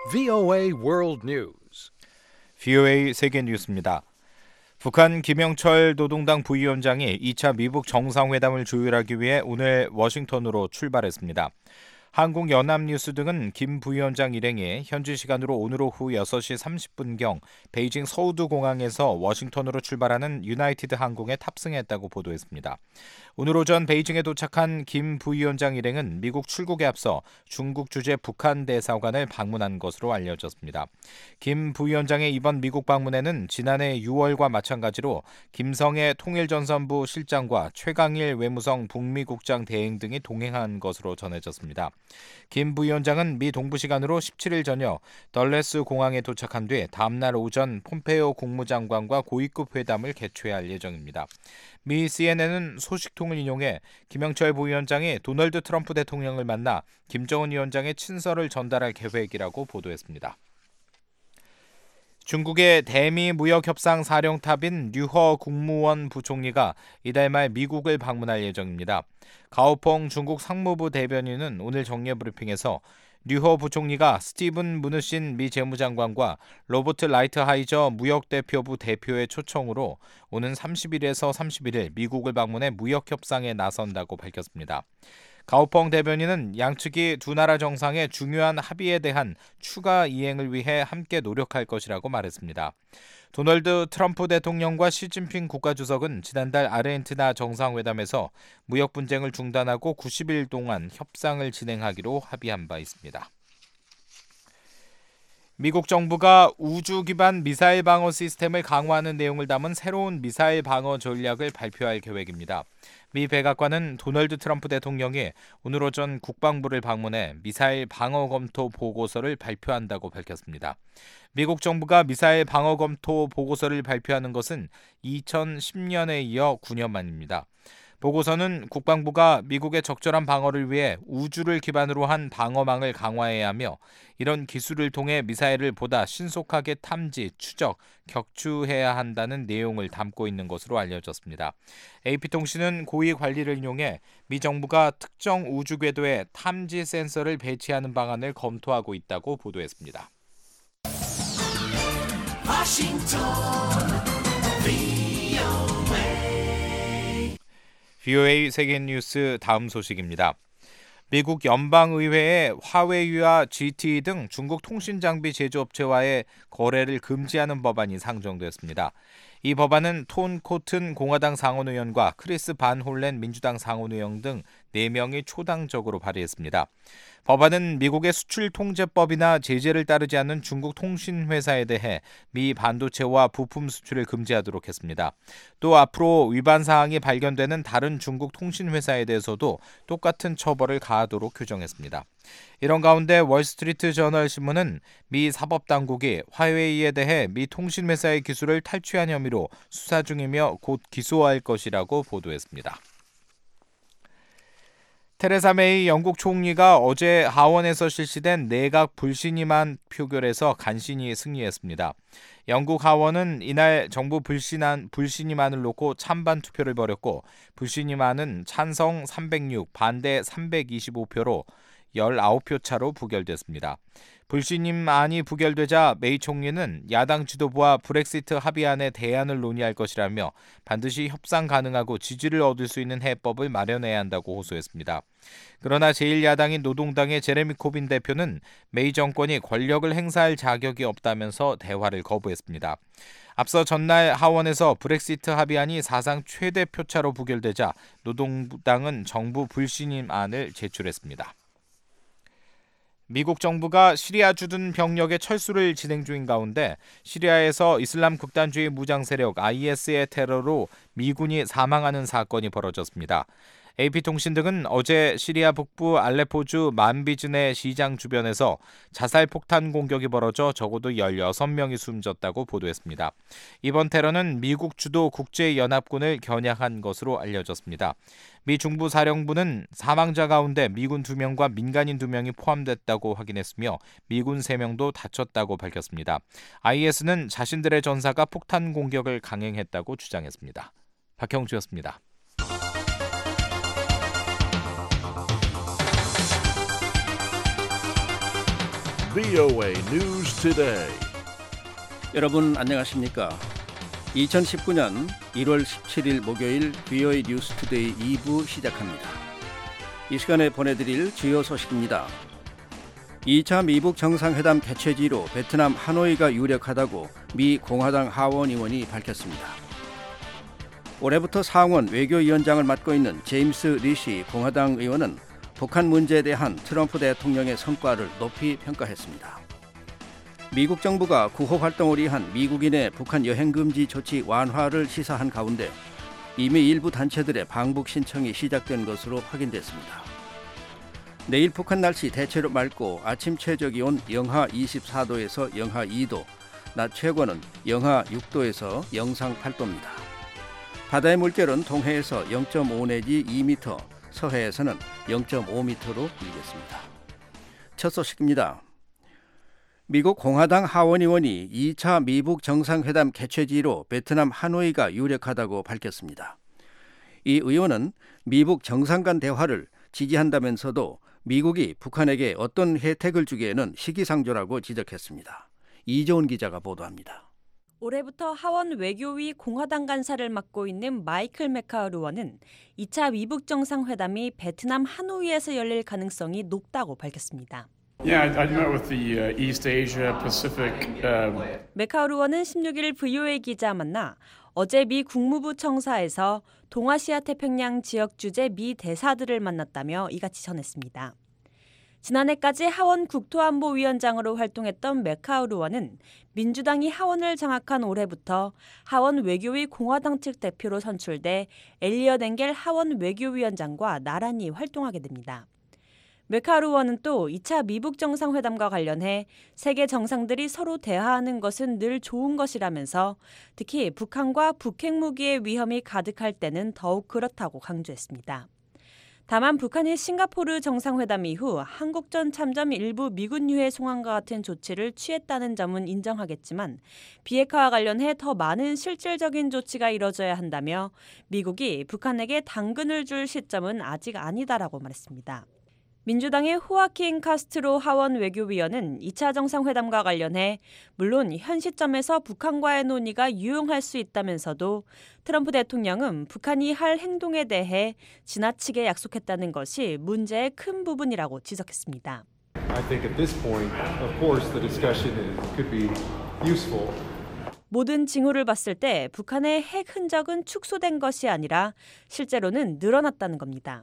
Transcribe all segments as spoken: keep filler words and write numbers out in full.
브이오에이 World News. 브이오에이 세계 뉴스입니다. 북한 김영철 노동당 부위원장이 이 차 미북 정상회담을 조율하기 위해 오늘 워싱턴으로 출발했습니다. 한국연합뉴스 등은 김 부위원장 일행이 현지 시간으로 오늘 오후 여섯 시 삼십 분경 베이징 서우두 공항에서 워싱턴으로 출발하는 유나이티드 항공에 탑승했다고 보도했습니다. 오늘 오전 베이징에 도착한 김 부위원장 일행은 미국 출국에 앞서 중국 주재 북한 대사관을 방문한 것으로 알려졌습니다. 김 부위원장의 이번 미국 방문에는 지난해 유월과 마찬가지로 김성애 통일전선부 실장과 최강일 외무성 북미국장 대행 등이 동행한 것으로 전해졌습니다. 김 부위원장은 미 동부 시간으로 십칠 일 저녁 덜레스 공항에 도착한 뒤 다음날 오전 폼페이오 국무장관과 고위급 회담을 개최할 예정입니다. 미 씨엔엔은 소식통을 인용해 김영철 부위원장이 도널드 트럼프 대통령을 만나 김정은 위원장의 친서를 전달할 계획이라고 보도했습니다. 중국의 대미 무역협상 사령탑인 류허 국무원 부총리가 이달 말 미국을 방문할 예정입니다. 가오펑 중국 상무부 대변인은 오늘 정례 브리핑에서 류허 부총리가 스티븐 무누신 미 재무장관과 로버트 라이트하이저 무역대표부 대표의 초청으로 오는 삼십 일에서 삼십일 일 미국을 방문해 무역협상에 나선다고 밝혔습니다. 가오펑 대변인은 양측이 두 나라 정상의 중요한 합의에 대한 추가 이행을 위해 함께 노력할 것이라고 말했습니다. 도널드 트럼프 대통령과 시진핑 국가주석은 지난달 아르헨티나 정상회담에서 무역 분쟁을 중단하고 구십 일 동안 협상을 진행하기로 합의한 바 있습니다. 미국 정부가 우주 기반 미사일 방어 시스템을 강화하는 내용을 담은 새로운 미사일 방어 전략을 발표할 계획입니다. 미 백악관은 도널드 트럼프 대통령이 오늘 오전 국방부를 방문해 미사일 방어 검토 보고서를 발표한다고 밝혔습니다. 미국 정부가 미사일 방어 검토 보고서를 발표하는 것은 이천십 년에 이어 구 년 만입니다. 보고서는 국방부가 미국의 적절한 방어를 위해 우주를 기반으로 한 방어망을 강화해야 하며 이런 기술을 통해 미사일을 보다 신속하게 탐지, 추적, 격추해야 한다는 내용을 담고 있는 것으로 알려졌습니다. 에이피통신은 고위 관리를 인용해 미 정부가 특정 우주 궤도에 탐지 센서를 배치하는 방안을 검토하고 있다고 보도했습니다. 워싱턴 브이오에이 세계 뉴스 다음 소식입니다. 미국 연방의회에 화웨이와 지티이 등 중국 통신장비 제조업체와의 거래를 금지하는 법안이 상정됐습니다. 이 법안은 톤 코튼 공화당 상원의원과 크리스 반 홀렌 민주당 상원의원 등 네 명이 초당적으로 발의했습니다. 법안은 미국의 수출통제법이나 제재를 따르지 않는 중국 통신회사에 대해 미 반도체와 부품 수출을 금지하도록 했습니다. 또 앞으로 위반 사항이 발견되는 다른 중국 통신회사에 대해서도 똑같은 처벌을 가하도록 규정했습니다. 이런 가운데 월스트리트 저널 신문은 미 사법당국이 화웨이에 대해 미 통신회사의 기술을 탈취한 혐의로 수사 중이며 곧 기소할 것이라고 보도했습니다. 테레사 메이 영국 총리가 어제 하원에서 실시된 내각 불신임안 표결에서 간신히 승리했습니다. 영국 하원은 이날 정부 불신안, 불신임안을 놓고 찬반 투표를 벌였고 불신임안은 찬성 삼백육, 반대 삼백이십오 표로 십구 표 차로 부결됐습니다. 불신임안이 부결되자 메이 총리는 야당 지도부와 브렉시트 합의안의 대안을 논의할 것이라며 반드시 협상 가능하고 지지를 얻을 수 있는 해법을 마련해야 한다고 호소했습니다. 그러나 제일 야당인 노동당의 제레미 코빈 대표는 메이 정권이 권력을 행사할 자격이 없다면서 대화를 거부했습니다. 앞서 전날 하원에서 브렉시트 합의안이 사상 최대 표차로 부결되자 노동당은 정부 불신임안을 제출했습니다. 미국 정부가 시리아 주둔 병력의 철수를 진행 중인 가운데 시리아에서 이슬람 극단주의 무장 세력 아이에스의 테러로 미군이 사망하는 사건이 벌어졌습니다. 에이피통신 등은 어제 시리아 북부 알레포주 만비즈네 시장 주변에서 자살 폭탄 공격이 벌어져 적어도 열여섯 명이 숨졌다고 보도했습니다. 이번 테러는 미국 주도 국제연합군을 겨냥한 것으로 알려졌습니다. 미 중부사령부는 사망자 가운데 미군 두 명과 민간인 두 명이 포함됐다고 확인했으며 미군 세 명도 다쳤다고 밝혔습니다. 아이에스는 자신들의 전사가 폭탄 공격을 강행했다고 주장했습니다. 박형주였습니다. 브이오에이 News Today. 여러분 안녕하십니까? 이천십구 년 일월 십칠일 목요일 브이오에이 뉴스 투데이 이 부 시작합니다. 이 시간에 보내드릴 주요 소식입니다. 이 차 미북 정상회담 개최지로 베트남 하노이가 유력하다고 미 공화당 하원 의원이 밝혔습니다. 올해부터 상원 외교위원장을 맡고 있는 제임스 리시 공화당 의원은 북한 문제에 대한 트럼프 대통령의 성과를 높이 평가했습니다. 미국 정부가 구호 활동을 위한 미국인의 북한 여행 금지 조치 완화를 시사한 가운데 이미 일부 단체들의 방북 신청이 시작된 것으로 확인됐습니다. 내일 북한 날씨 대체로 맑고 아침 최저기온 영하 이십사 도에서 영하 이 도, 낮 최고는 영하 육 도에서 영상 팔 도입니다. 바다의 물결은 동해에서 영 점 오 내지 이 미터, 서해에서는 영 점 오 미터로 일겠습니다. 첫 소식입니다. 미국 공화당 하원 의원이 이 차 미북 정상회담 개최지로 베트남 하노이가 유력하다고 밝혔습니다. 이 의원은 미북 정상 간 대화를 지지한다면서도 미국이 북한에게 어떤 혜택을 주기에는 시기상조라고 지적했습니다. 이재훈 기자가 보도합니다. 올해부터 하원 외교위 공화당 간사를 맡고 있는 마이클 메카우 의원은 이 차 미북 정상회담이 베트남 하노이에서 열릴 가능성이 높다고 밝혔습니다. Yeah, I met with the uh, East Asia Pacific. Um... 메카우 의원은 십육일 브이오에이 기자 만나 어제 미 국무부 청사에서 동아시아 태평양 지역 주재 미 대사들을 만났다며 이같이 전했습니다. 지난해까지 하원 국토안보위원장으로 활동했던 메카우 의원은 민주당이 하원을 장악한 올해부터 하원 외교위 공화당 측 대표로 선출돼 엘리엇 엥겔 하원 외교위원장과 나란히 활동하게 됩니다. 메카우 의원은 또 이 차 미북 정상회담과 관련해 세계 정상들이 서로 대화하는 것은 늘 좋은 것이라면서 특히 북한과 북핵무기의 위험이 가득할 때는 더욱 그렇다고 강조했습니다. 다만 북한이 싱가포르 정상회담 이후 한국전 참전 일부 미군 유해 송환과 같은 조치를 취했다는 점은 인정하겠지만 비핵화와 관련해 더 많은 실질적인 조치가 이뤄져야 한다며 미국이 북한에게 당근을 줄 시점은 아직 아니다라고 말했습니다. 민주당의 호아킨 카스트로 하원 외교위원은 이 차 정상회담과 관련해 물론 현 시점에서 북한과의 논의가 유용할 수 있다면서도 트럼프 대통령은 북한이 할 행동에 대해 지나치게 약속했다는 것이 문제의 큰 부분이라고 지적했습니다. I think at this point, of course, the discussion could be useful. 모든 징후를 봤을 때 북한의 핵 흔적은 축소된 것이 아니라 실제로는 늘어났다는 겁니다.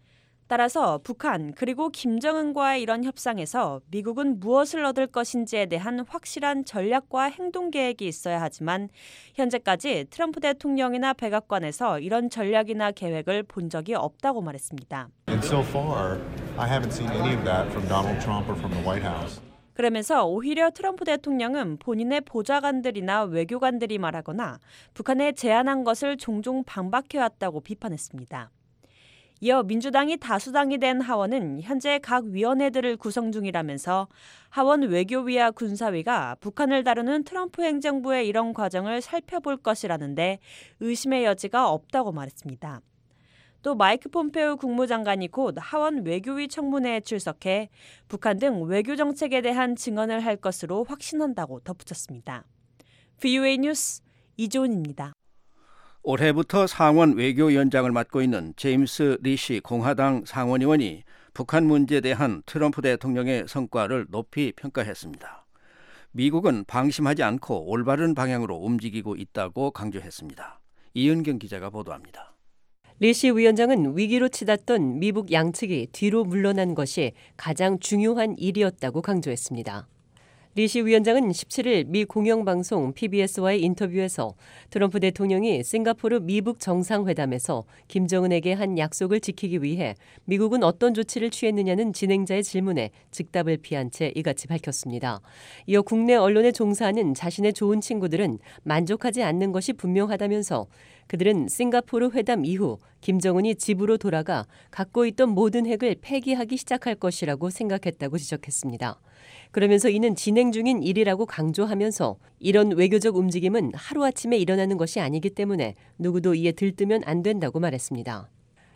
따라서 북한 그리고 김정은과의 이런 협상에서 미국은 무엇을 얻을 것인지에 대한 확실한 전략과 행동 계획이 있어야 하지만 현재까지 트럼프 대통령이나 백악관에서 이런 전략이나 계획을 본 적이 없다고 말했습니다. And so far, I haven't seen any of that from Donald Trump or from the White House. 그러면서 오히려 트럼프 대통령은 본인의 보좌관들이나 외교관들이 말하거나 북한에 제안한 것을 종종 반박해왔다고 비판했습니다. 이어 민주당이 다수당이 된 하원은 현재 각 위원회들을 구성 중이라면서 하원 외교위와 군사위가 북한을 다루는 트럼프 행정부의 이런 과정을 살펴볼 것이라는데 의심의 여지가 없다고 말했습니다. 또 마이크 폼페오 국무장관이 곧 하원 외교위 청문회에 출석해 북한 등 외교 정책에 대한 증언을 할 것으로 확신한다고 덧붙였습니다. 브이오에이 뉴스 이조은입니다. 올해부터 상원 외교위원장을 맡고 있는 제임스 리시 공화당 상원의원이 북한 문제에 대한 트럼프 대통령의 성과를 높이 평가했습니다. 미국은 방심하지 않고 올바른 방향으로 움직이고 있다고 강조했습니다. 이은경 기자가 보도합니다. 리시 위원장은 위기로 치닫던 미북 양측이 뒤로 물러난 것이 가장 중요한 일이었다고 강조했습니다. 리시 위원장은 십칠일 미 공영방송 피비에스와의 인터뷰에서 트럼프 대통령이 싱가포르 미북 정상회담에서 김정은에게 한 약속을 지키기 위해 미국은 어떤 조치를 취했느냐는 진행자의 질문에 즉답을 피한 채 이같이 밝혔습니다. 이어 국내 언론에 종사하는 자신의 좋은 친구들은 만족하지 않는 것이 분명하다면서 그들은 싱가포르 회담 이후 김정은이 집으로 돌아가 갖고 있던 모든 핵을 폐기하기 시작할 것이라고 생각했다고 지적했습니다. 그러면서 이는 진행 중인 일이라고 강조하면서 이런 외교적 움직임은 하루아침에 일어나는 것이 아니기 때문에 누구도 이에 들뜨면 안 된다고 말했습니다.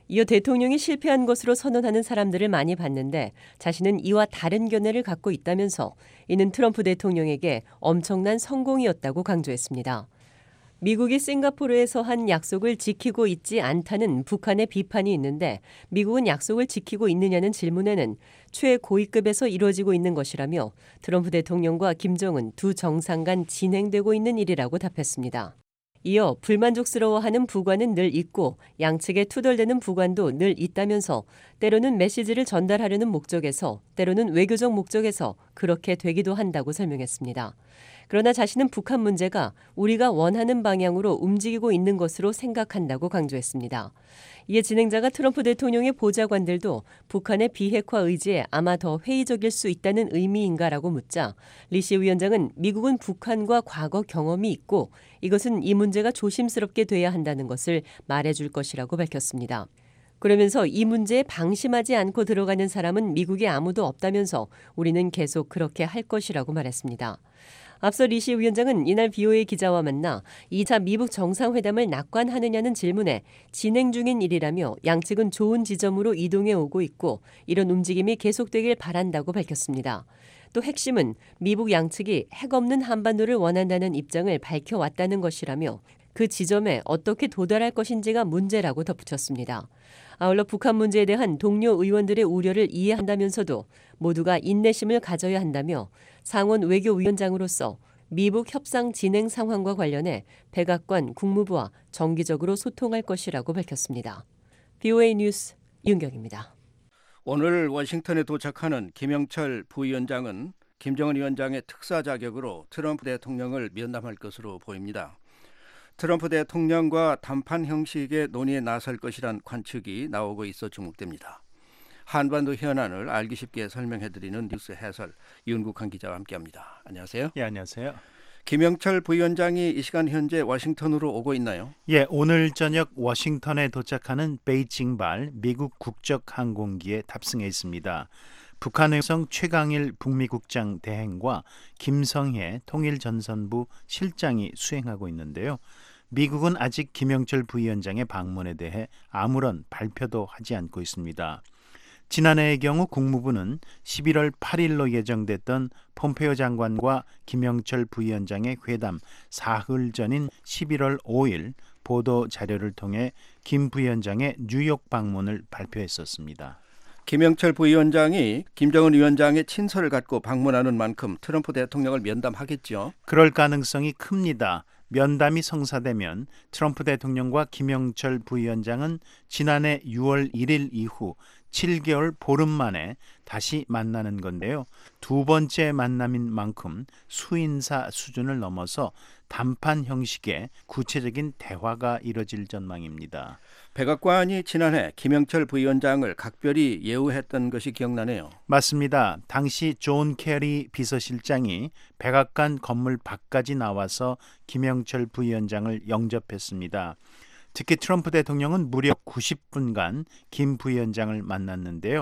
이어 대통령이 실패한 것으로 선언하는 사람들을 많이 봤는데 자신은 이와 다른 견해를 갖고 있다면서 이는 트럼프 대통령에게 엄청난 성공이었다고 강조했습니다. 미국이 싱가포르에서 한 약속을 지키고 있지 않다는 북한의 비판이 있는데 미국은 약속을 지키고 있느냐는 질문에는 최고위급에서 이루어지고 있는 것이라며 트럼프 대통령과 김정은 두 정상 간 진행되고 있는 일이라고 답했습니다. 이어 불만족스러워하는 부관은 늘 있고 양측에 투덜대는 부관도 늘 있다면서 때로는 메시지를 전달하려는 목적에서 때로는 외교적 목적에서 그렇게 되기도 한다고 설명했습니다. 그러나 자신은 북한 문제가 우리가 원하는 방향으로 움직이고 있는 것으로 생각한다고 강조했습니다. 이에 진행자가 트럼프 대통령의 보좌관들도 북한의 비핵화 의지에 아마 더 회의적일 수 있다는 의미인가라고 묻자 리시 위원장은 미국은 북한과 과거 경험이 있고 이것은 이 문제가 조심스럽게 돼야 한다는 것을 말해줄 것이라고 밝혔습니다. 그러면서 이 문제에 방심하지 않고 들어가는 사람은 미국에 아무도 없다면서 우리는 계속 그렇게 할 것이라고 말했습니다. 앞서 리시 위원장은 이날 비오에이 기자와 만나 이 차 미북 정상회담을 낙관하느냐는 질문에 진행 중인 일이라며 양측은 좋은 지점으로 이동해 오고 있고 이런 움직임이 계속되길 바란다고 밝혔습니다. 또 핵심은 미북 양측이 핵 없는 한반도를 원한다는 입장을 밝혀왔다는 것이라며 그 지점에 어떻게 도달할 것인지가 문제라고 덧붙였습니다. 아울러 북한 문제에 대한 동료 의원들의 우려를 이해한다면서도 모두가 인내심을 가져야 한다며 상원 외교위원장으로서 미북 협상 진행 상황과 관련해 백악관 국무부와 정기적으로 소통할 것이라고 밝혔습니다. 비오에이 뉴스 윤경입니다. 오늘 워싱턴에 도착하는 김영철 부위원장은 김정은 위원장의 특사 자격으로 트럼프 대통령을 면담할 것으로 보입니다. 트럼프 대통령과談判 형식의 논의에 나설 것이란 관측이 나오고 있어 주목됩니다. 한반도 현안을 알기 쉽게 설명해드리는 뉴스 해설 윤국한 기자와 함께합니다. 안녕하세요. 예, 안녕하세요. 김영철 부위원장이 이 시간 현재 워싱턴으로 오고 있나요? 예, 오늘 저녁 워싱턴에 도착하는 베이징발 미국 국적 항공기에 탑승해 있습니다. 북한의성 최강일 북미국장 대행과 김성해 통일전선부 실장이 수행하고 있는데요. 미국은 아직 김영철 부위원장의 방문에 대해 아무런 발표도 하지 않고 있습니다. 지난해의 경우 국무부는 십일월 팔일로 예정됐던 폼페이오 장관과 김영철 부위원장의 회담 사흘 전인 십일월 오일 보도 자료를 통해 김 부위원장의 뉴욕 방문을 발표했었습니다. 김영철 부위원장이 김정은 위원장의 친서를 갖고 방문하는 만큼 트럼프 대통령을 면담하겠죠? 그럴 가능성이 큽니다. 면담이 성사되면 트럼프 대통령과 김영철 부위원장은 지난해 유월 일일 이후 칠 개월 보름 만에 다시 만나는 건데요. 두 번째 만남인 만큼 수인사 수준을 넘어서 담판 형식의 구체적인 대화가 이뤄질 전망입니다. 백악관이 지난해 김영철 부위원장을 각별히 예우했던 것이 기억나네요. 맞습니다. 당시 존 케리 비서실장이 백악관 건물 밖까지 나와서 김영철 부위원장을 영접했습니다. 특히 트럼프 대통령은 무려 구십 분간 김 부위원장을 만났는데요.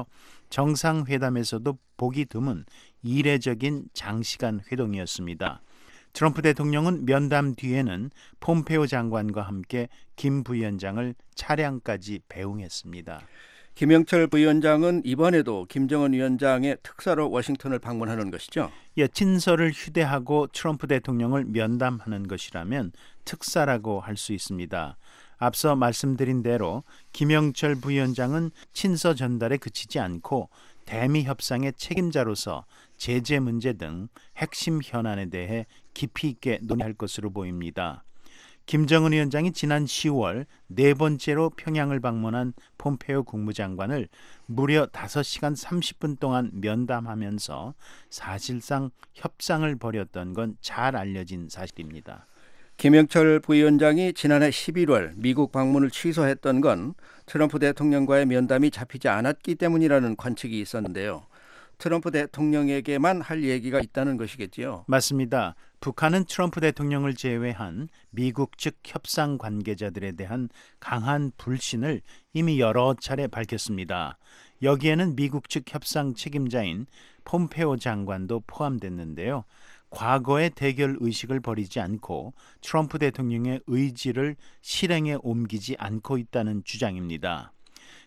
정상회담에서도 보기 드문 이례적인 장시간 회동이었습니다. 트럼프 대통령은 면담 뒤에는 폼페이오 장관과 함께 김 부위원장을 차량까지 배웅했습니다. 김영철 부위원장은 이번에도 김정은 위원장의 특사로 워싱턴을 방문하는 것이죠? 예, 친서를 휴대하고 트럼프 대통령을 면담하는 것이라면 특사라고 할 수 있습니다. 앞서 말씀드린 대로 김영철 부위원장은 친서 전달에 그치지 않고 대미 협상의 책임자로서 제재 문제 등 핵심 현안에 대해 깊이 있게 논의할 것으로 보입니다. 김정은 위원장이 지난 시월 네 번째로 평양을 방문한 폼페이오 국무장관을 무려 다섯 시간 삼십 분 동안 면담하면서 사실상 협상을 벌였던 건 잘 알려진 사실입니다. 김영철 부위원장이 지난해 십일월 미국 방문을 취소했던 건 트럼프 대통령과의 면담이 잡히지 않았기 때문이라는 관측이 있었는데요. 트럼프 대통령에게만 할 얘기가 있다는 것이겠지요? 맞습니다. 북한은 트럼프 대통령을 제외한 미국 측 협상 관계자들에 대한 강한 불신을 이미 여러 차례 밝혔습니다. 여기에는 미국 측 협상 책임자인 폼페이오 장관도 포함됐는데요. 과거의 대결 의식을 버리지 않고 트럼프 대통령의 의지를 실행에 옮기지 않고 있다는 주장입니다.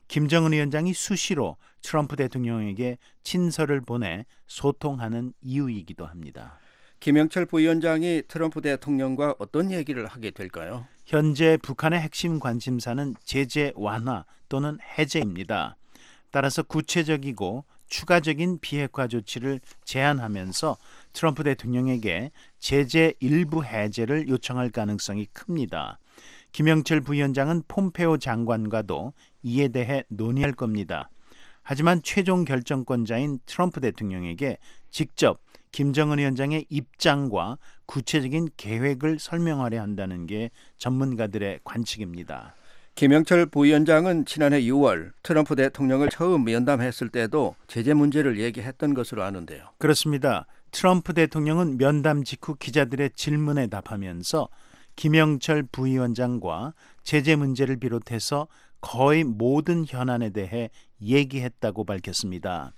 김정은 위원장이 수시로 트럼프 대통령에게 친서를 보내 소통하는 이유이기도 합니다. 김영철 부위원장이 트럼프 대통령과 어떤 얘기를 하게 될까요? 현재 북한의 핵심 관심사는 제재 완화 또는 해제입니다. 따라서 구체적이고 추가적인 비핵화 조치를 제안하면서 트럼프 대통령에게 제재 일부 해제를 요청할 가능성이 큽니다. 김영철 부위원장은 폼페오 장관과도 이에 대해 논의할 겁니다. 하지만 최종 결정권자인 트럼프 대통령에게 직접 김정은 위원장의 입장과 구체적인 계획을 설명하려 한다는 게 전문가들의 관측입니다. 김영철 부위원장은 지난해 유월 트럼프 대통령을 처음 면담했을 때도 제재 문제를 얘기했던 것으로 아는데요. 그렇습니다. 트럼프 대통령은 면담 직후 기자들의 질문에 답하면서 김영철 부위원장과 제재 문제를 비롯해서 거의 모든 현안에 대해 얘기했다고 밝혔습니다.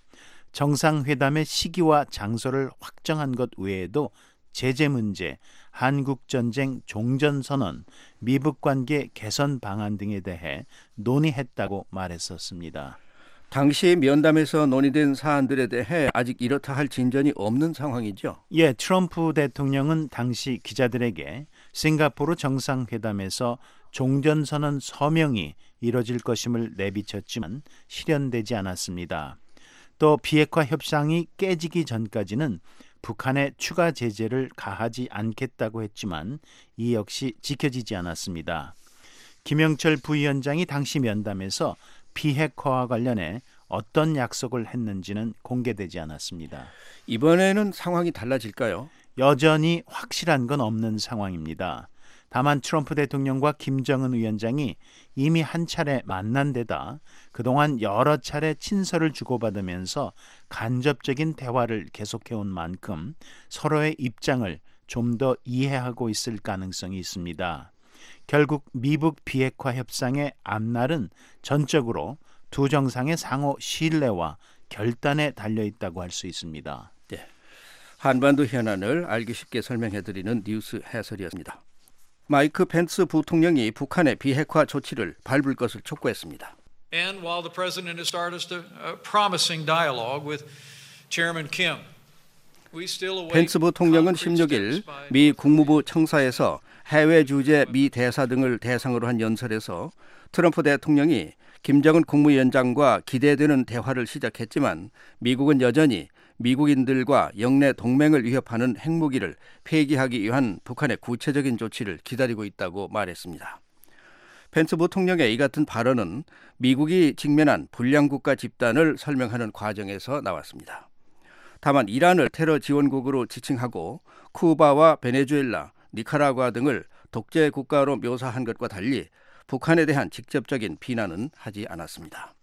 정상회담의 시기와 장소를 확정한 것 외에도 제재 문제, 한국전쟁 종전선언, 미북관계 개선 방안 등에 대해 논의했다고 말했었습니다. 당시 면담에서 논의된 사안들에 대해 아직 이렇다 할 진전이 없는 상황이죠? 예, 트럼프 대통령은 당시 기자들에게 싱가포르 정상회담에서 종전선언 서명이 이뤄질 것임을 내비쳤지만 실현되지 않았습니다. 또 비핵화 협상이 깨지기 전까지는 북한에 추가 제재를 가하지 않겠다고 했지만 이 역시 지켜지지 않았습니다. 김영철 부위원장이 당시 면담에서 비핵화와 관련해 어떤 약속을 했는지는 공개되지 않았습니다. 이번에는 상황이 달라질까요? 여전히 확실한 건 없는 상황입니다. 다만 트럼프 대통령과 김정은 위원장이 이미 한 차례 만난 데다 그동안 여러 차례 친서를 주고받으면서 간접적인 대화를 계속해온 만큼 서로의 입장을 좀 더 이해하고 있을 가능성이 있습니다. 결국 미북 비핵화 협상의 앞날은 전적으로 두 정상의 상호 신뢰와 결단에 달려있다고 할 수 있습니다. 네, 한반도 현안을 알기 쉽게 설명해드리는 뉴스 해설이었습니다. 마이크 펜스 부통령이 북한의 비핵화 조치를 밟을 것을 촉구했습니다. And while the president has started a promising dialogue with Chairman Kim, we still await 펜스 부통령은 십육 일 미 국무부 청사에서 해외 주재 미 대사 등을 대상으로 한 연설에서 트럼프 대통령이 김정은 국무위원장과 기대되는 대화를 시작했지만 미국은 여전히 미국인들과 영내 동맹을 위협하는 핵무기를 폐기하기 위한 북한의 구체적인 조치를 기다리고 있다고 말했습니다. 펜스 부통령의 이 같은 발언은 미국이 직면한 불량국가 집단을 설명하는 과정에서 나왔습니다. 다만 이란을 테러 지원국으로 지칭하고 쿠바와 베네수엘라, 니카라구아 등을 독재 국가로 묘사한 것과 달리 북한에 대한 직접적인 비난은 하지 않았습니다.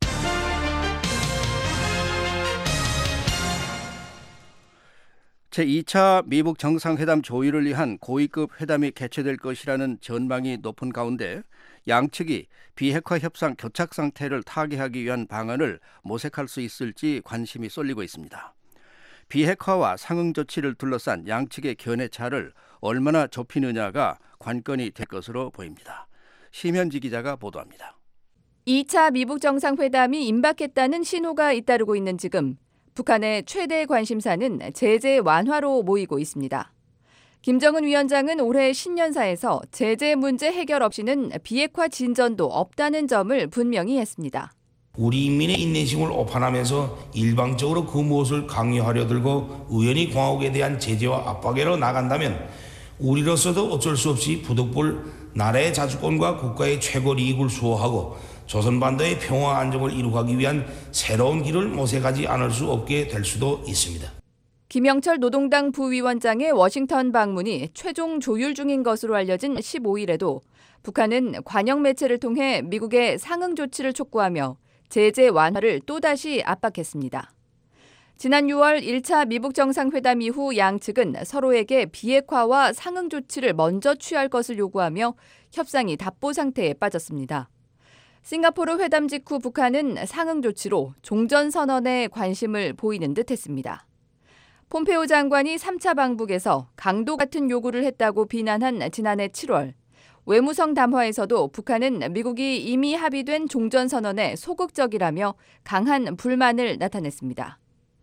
제이 차 미북 정상회담 조율을 위한 고위급 회담이 개최될 것이라는 전망이 높은 가운데 양측이 비핵화 협상 교착 상태를 타개하기 위한 방안을 모색할 수 있을지 관심이 쏠리고 있습니다. 비핵화와 상응 조치를 둘러싼 양측의 견해차를 얼마나 좁히느냐가 관건이 될 것으로 보입니다. 심현지 기자가 보도합니다. 이 차 미북 정상회담이 임박했다는 신호가 잇따르고 있는 지금 북한의 최대 관심사는 제재 완화로 모이고 있습니다. 김정은 위원장은 올해 신년사에서 제재 문제 해결 없이는 비핵화 진전도 없다는 점을 분명히 했습니다. 우리 인민의 인내심을 오판하면서 일방적으로 그 무엇을 강요하려 들고 의원이 공화국에 대한 제재와 압박으로 나간다면 우리로서도 어쩔 수 없이 부득불 나라의 자주권과 국가의 최고 이익을 수호하고 조선반도의 평화 안정을 이루기 위한 새로운 길을 모색하지 않을 수 없게 될 수도 있습니다. 김영철 노동당 부위원장의 워싱턴 방문이 최종 조율 중인 것으로 알려진 십오 일에도 북한은 관영 매체를 통해 미국의 상응 조치를 촉구하며 제재 완화를 또다시 압박했습니다. 지난 유월 일 차 미북 정상회담 이후 양측은 서로에게 비핵화와 상응 조치를 먼저 취할 것을 요구하며 협상이 답보 상태에 빠졌습니다. 싱가포르 회담 직후 북한은 상응 조치로 종전선언에 관심을 보이는 듯 했습니다. 폼페오 장관이 삼 차 방북에서 강도 같은 요구를 했다고 비난한 지난해 칠월, 외무성 담화에서도 북한은 미국이 이미 합의된 종전선언에 소극적이라며 강한 불만을 나타냈습니다.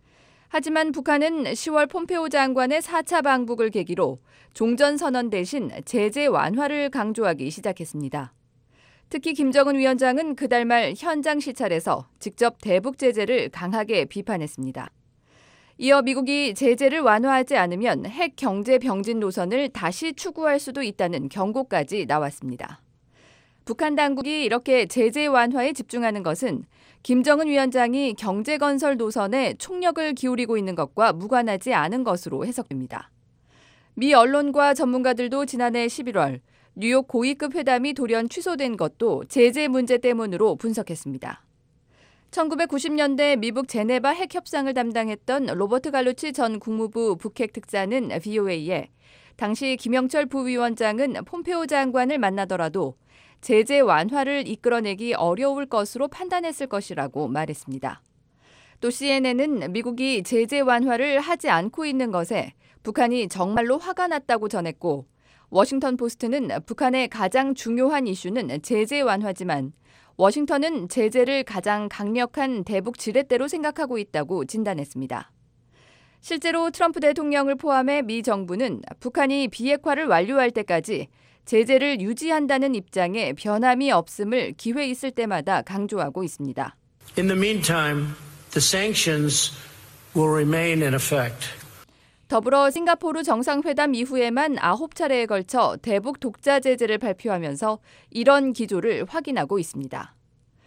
하지만 북한은 시월 폼페오 장관의 사 차 방북을 계기로 종전선언 대신 제재 완화를 강조하기 시작했습니다. 특히 김정은 위원장은 그달 말 현장 시찰에서 직접 대북 제재를 강하게 비판했습니다. 이어 미국이 제재를 완화하지 않으면 핵 경제 병진 노선을 다시 추구할 수도 있다는 경고까지 나왔습니다. 북한 당국이 이렇게 제재 완화에 집중하는 것은 김정은 위원장이 경제 건설 노선에 총력을 기울이고 있는 것과 무관하지 않은 것으로 해석됩니다. 미 언론과 전문가들도 지난해 십일월 뉴욕 고위급 회담이 돌연 취소된 것도 제재 문제 때문으로 분석했습니다. 천구백구십 년대 미국 제네바 핵 협상을 담당했던 로버트 갈루치 전 국무부 북핵 특사는 브이오에이에 당시 김영철 부위원장은 폼페오 장관을 만나더라도 제재 완화를 이끌어내기 어려울 것으로 판단했을 것이라고 말했습니다. 또 씨엔엔은 미국이 제재 완화를 하지 않고 있는 것에 북한이 정말로 화가 났다고 전했고, 워싱턴 포스트는 북한의 가장 중요한 이슈는 제재 완화지만 워싱턴은 제재를 가장 강력한 대북 지렛대로 생각하고 있다고 진단했습니다. 실제로 트럼프 대통령을 포함해 미 정부는 북한이 비핵화를 완료할 때까지 제재를 유지한다는 입장에 변함이 없음을 기회 있을 때마다 강조하고 있습니다. In the meantime, the sanctions will remain in effect. 더불어 싱가포르 정상회담 이후에만 아홉 차례에 걸쳐 대북 독자 제재를 발표하면서 이런 기조를 확인하고 있습니다.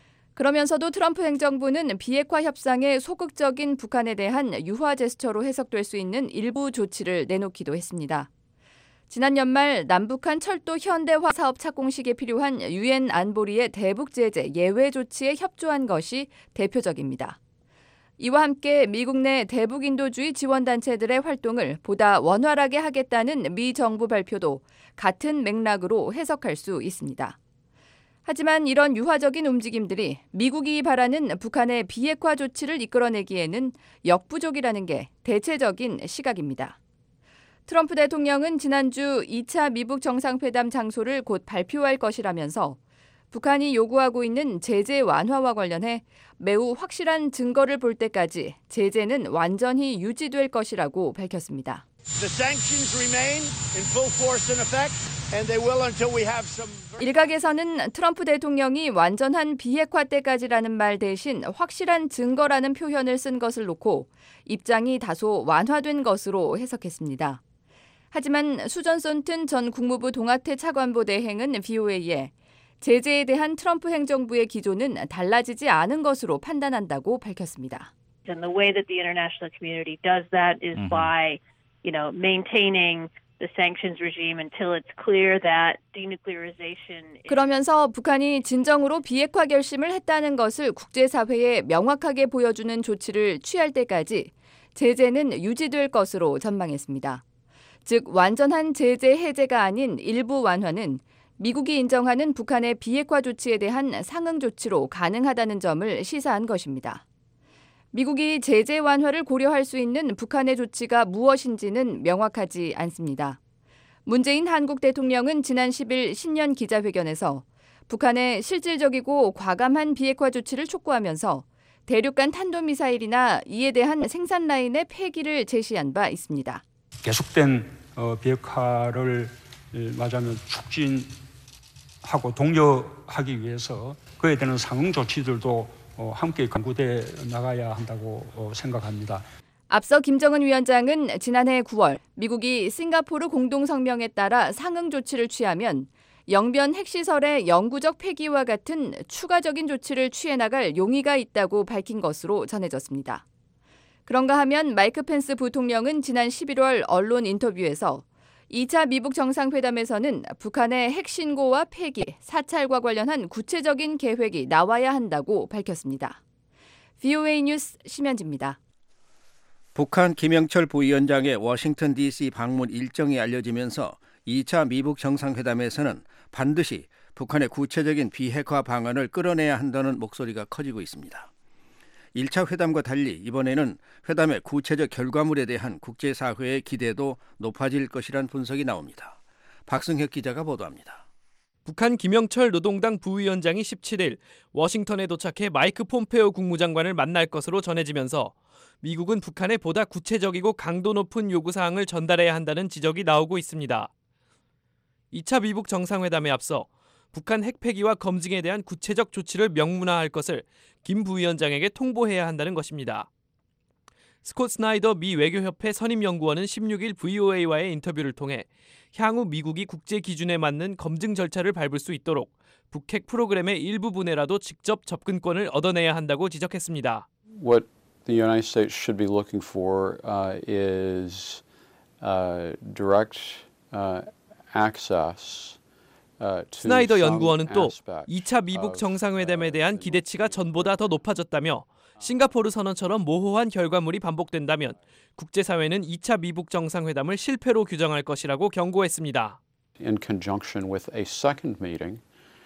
그러면서도 트럼프 행정부는 비핵화 협상에 소극적인 북한에 대한 유화 제스처로 해석될 수 있는 일부 조치를 내놓기도 했습니다. 지난 연말 남북한 철도 현대화 사업 착공식에 필요한 유엔 안보리의 대북 제재 예외 조치에 협조한 것이 대표적입니다. 이와 함께 미국 내 대북 인도주의 지원단체들의 활동을 보다 원활하게 하겠다는 미 정부 발표도 같은 맥락으로 해석할 수 있습니다. 하지만 이런 유화적인 움직임들이 미국이 바라는 북한의 비핵화 조치를 이끌어내기에는 역부족이라는 게 대체적인 시각입니다. 트럼프 대통령은 지난주 이 차 미북 정상회담 장소를 곧 발표할 것이라면서 북한이 요구하고 있는 제재 완화와 관련해 매우 확실한 증거를 볼 때까지 제재는 완전히 유지될 것이라고 밝혔습니다. The sanctions remain in full force and effect, and they will until we have some. 일각에서는 트럼프 대통령이 완전한 비핵화 때까지라는 말 대신 확실한 증거라는 표현을 쓴 것을 놓고 입장이 다소 완화된 것으로 해석했습니다. 하지만 수전 손튼 전 국무부 동아태 차관보 대행은 브이오에이에 제재에 대한 트럼프 행정부의 기조는 달라지지 않은 것으로 판단한다고 밝혔습니다. And the way that the international community does that is mm-hmm. by, you know, maintaining the sanctions regime until it's clear that denuclearization. 그러면서 북한이 진정으로 비핵화 결심을 했다는 것을 국제사회에 명확하게 보여주는 조치를 취할 때까지 제재는 유지될 것으로 전망했습니다. 즉 완전한 제재 해제가 아닌 일부 완화는 미국이 인정하는 북한의 비핵화 조치에 대한 상응 조치로 가능하다는 점을 시사한 것입니다. 미국이 제재 완화를 고려할 수 있는 북한의 조치가 무엇인지는 명확하지 않습니다. 문재인 한국 대통령은 지난 십일 신년 기자회견에서 북한의 실질적이고 과감한 비핵화 조치를 촉구하면서 대륙간 탄도미사일이나 이에 대한 생산 라인의 폐기를 제시한 바 있습니다. 계속된 비핵화를 말하자면 촉진하고 독려하기 위해서 그에 대한 상응 조치들도 함께 강구돼 나가야 한다고 생각합니다. 앞서 김정은 위원장은 지난해 구월 미국이 싱가포르 공동성명에 따라 상응 조치를 취하면 영변 핵시설의 영구적 폐기와 같은 추가적인 조치를 취해 나갈 용의가 있다고 밝힌 것으로 전해졌습니다. 그런가 하면 마이크 펜스 부통령은 지난 십일월 언론 인터뷰에서 이 차 미북 정상회담에서는 북한의 핵신고와 폐기, 사찰과 관련한 구체적인 계획이 나와야 한다고 밝혔습니다. 브이오에이 뉴스 심현지입니다. 북한 김영철 부위원장의 워싱턴 디씨 방문 일정이 알려지면서 이 차 미북 정상회담에서는 반드시 북한의 구체적인 비핵화 방안을 끌어내야 한다는 목소리가 커지고 있습니다. 일 차 회담과 달리 이번에는 회담의 구체적 결과물에 대한 국제사회의 기대도 높아질 것이란 분석이 나옵니다. 박승혁 기자가 보도합니다. 북한 김영철 노동당 부위원장이 십칠 일 워싱턴에 도착해 마이크 폼페오 국무장관을 만날 것으로 전해지면서 미국은 북한에 보다 구체적이고 강도 높은 요구사항을 전달해야 한다는 지적이 나오고 있습니다. 이 차 미북 정상회담에 앞서 북한 핵 폐기와 검증에 대한 구체적 조치를 명문화할 것을 김 부위원장에게 통보해야 한다는 것입니다. 스콧 스나이더 미 외교협회 선임연구원은 십육 일 브이오에이와의 인터뷰를 통해 향후 미국이 국제 기준에 맞는 검증 절차를 밟을 수 있도록 북핵 프로그램의 일부분에라도 직접 접근권을 얻어내야 한다고 지적했습니다. What the United States should be looking for uh, is uh, direct uh, access. 스나이더 연구원은 또 이 차 미북 정상회담에 대한 기대치가 전보다 더 높아졌다며 싱가포르 선언처럼 모호한 결과물이 반복된다면 국제사회는 이 차 미북 정상회담을 실패로 규정할 것이라고 경고했습니다. In conjunction with a second meeting,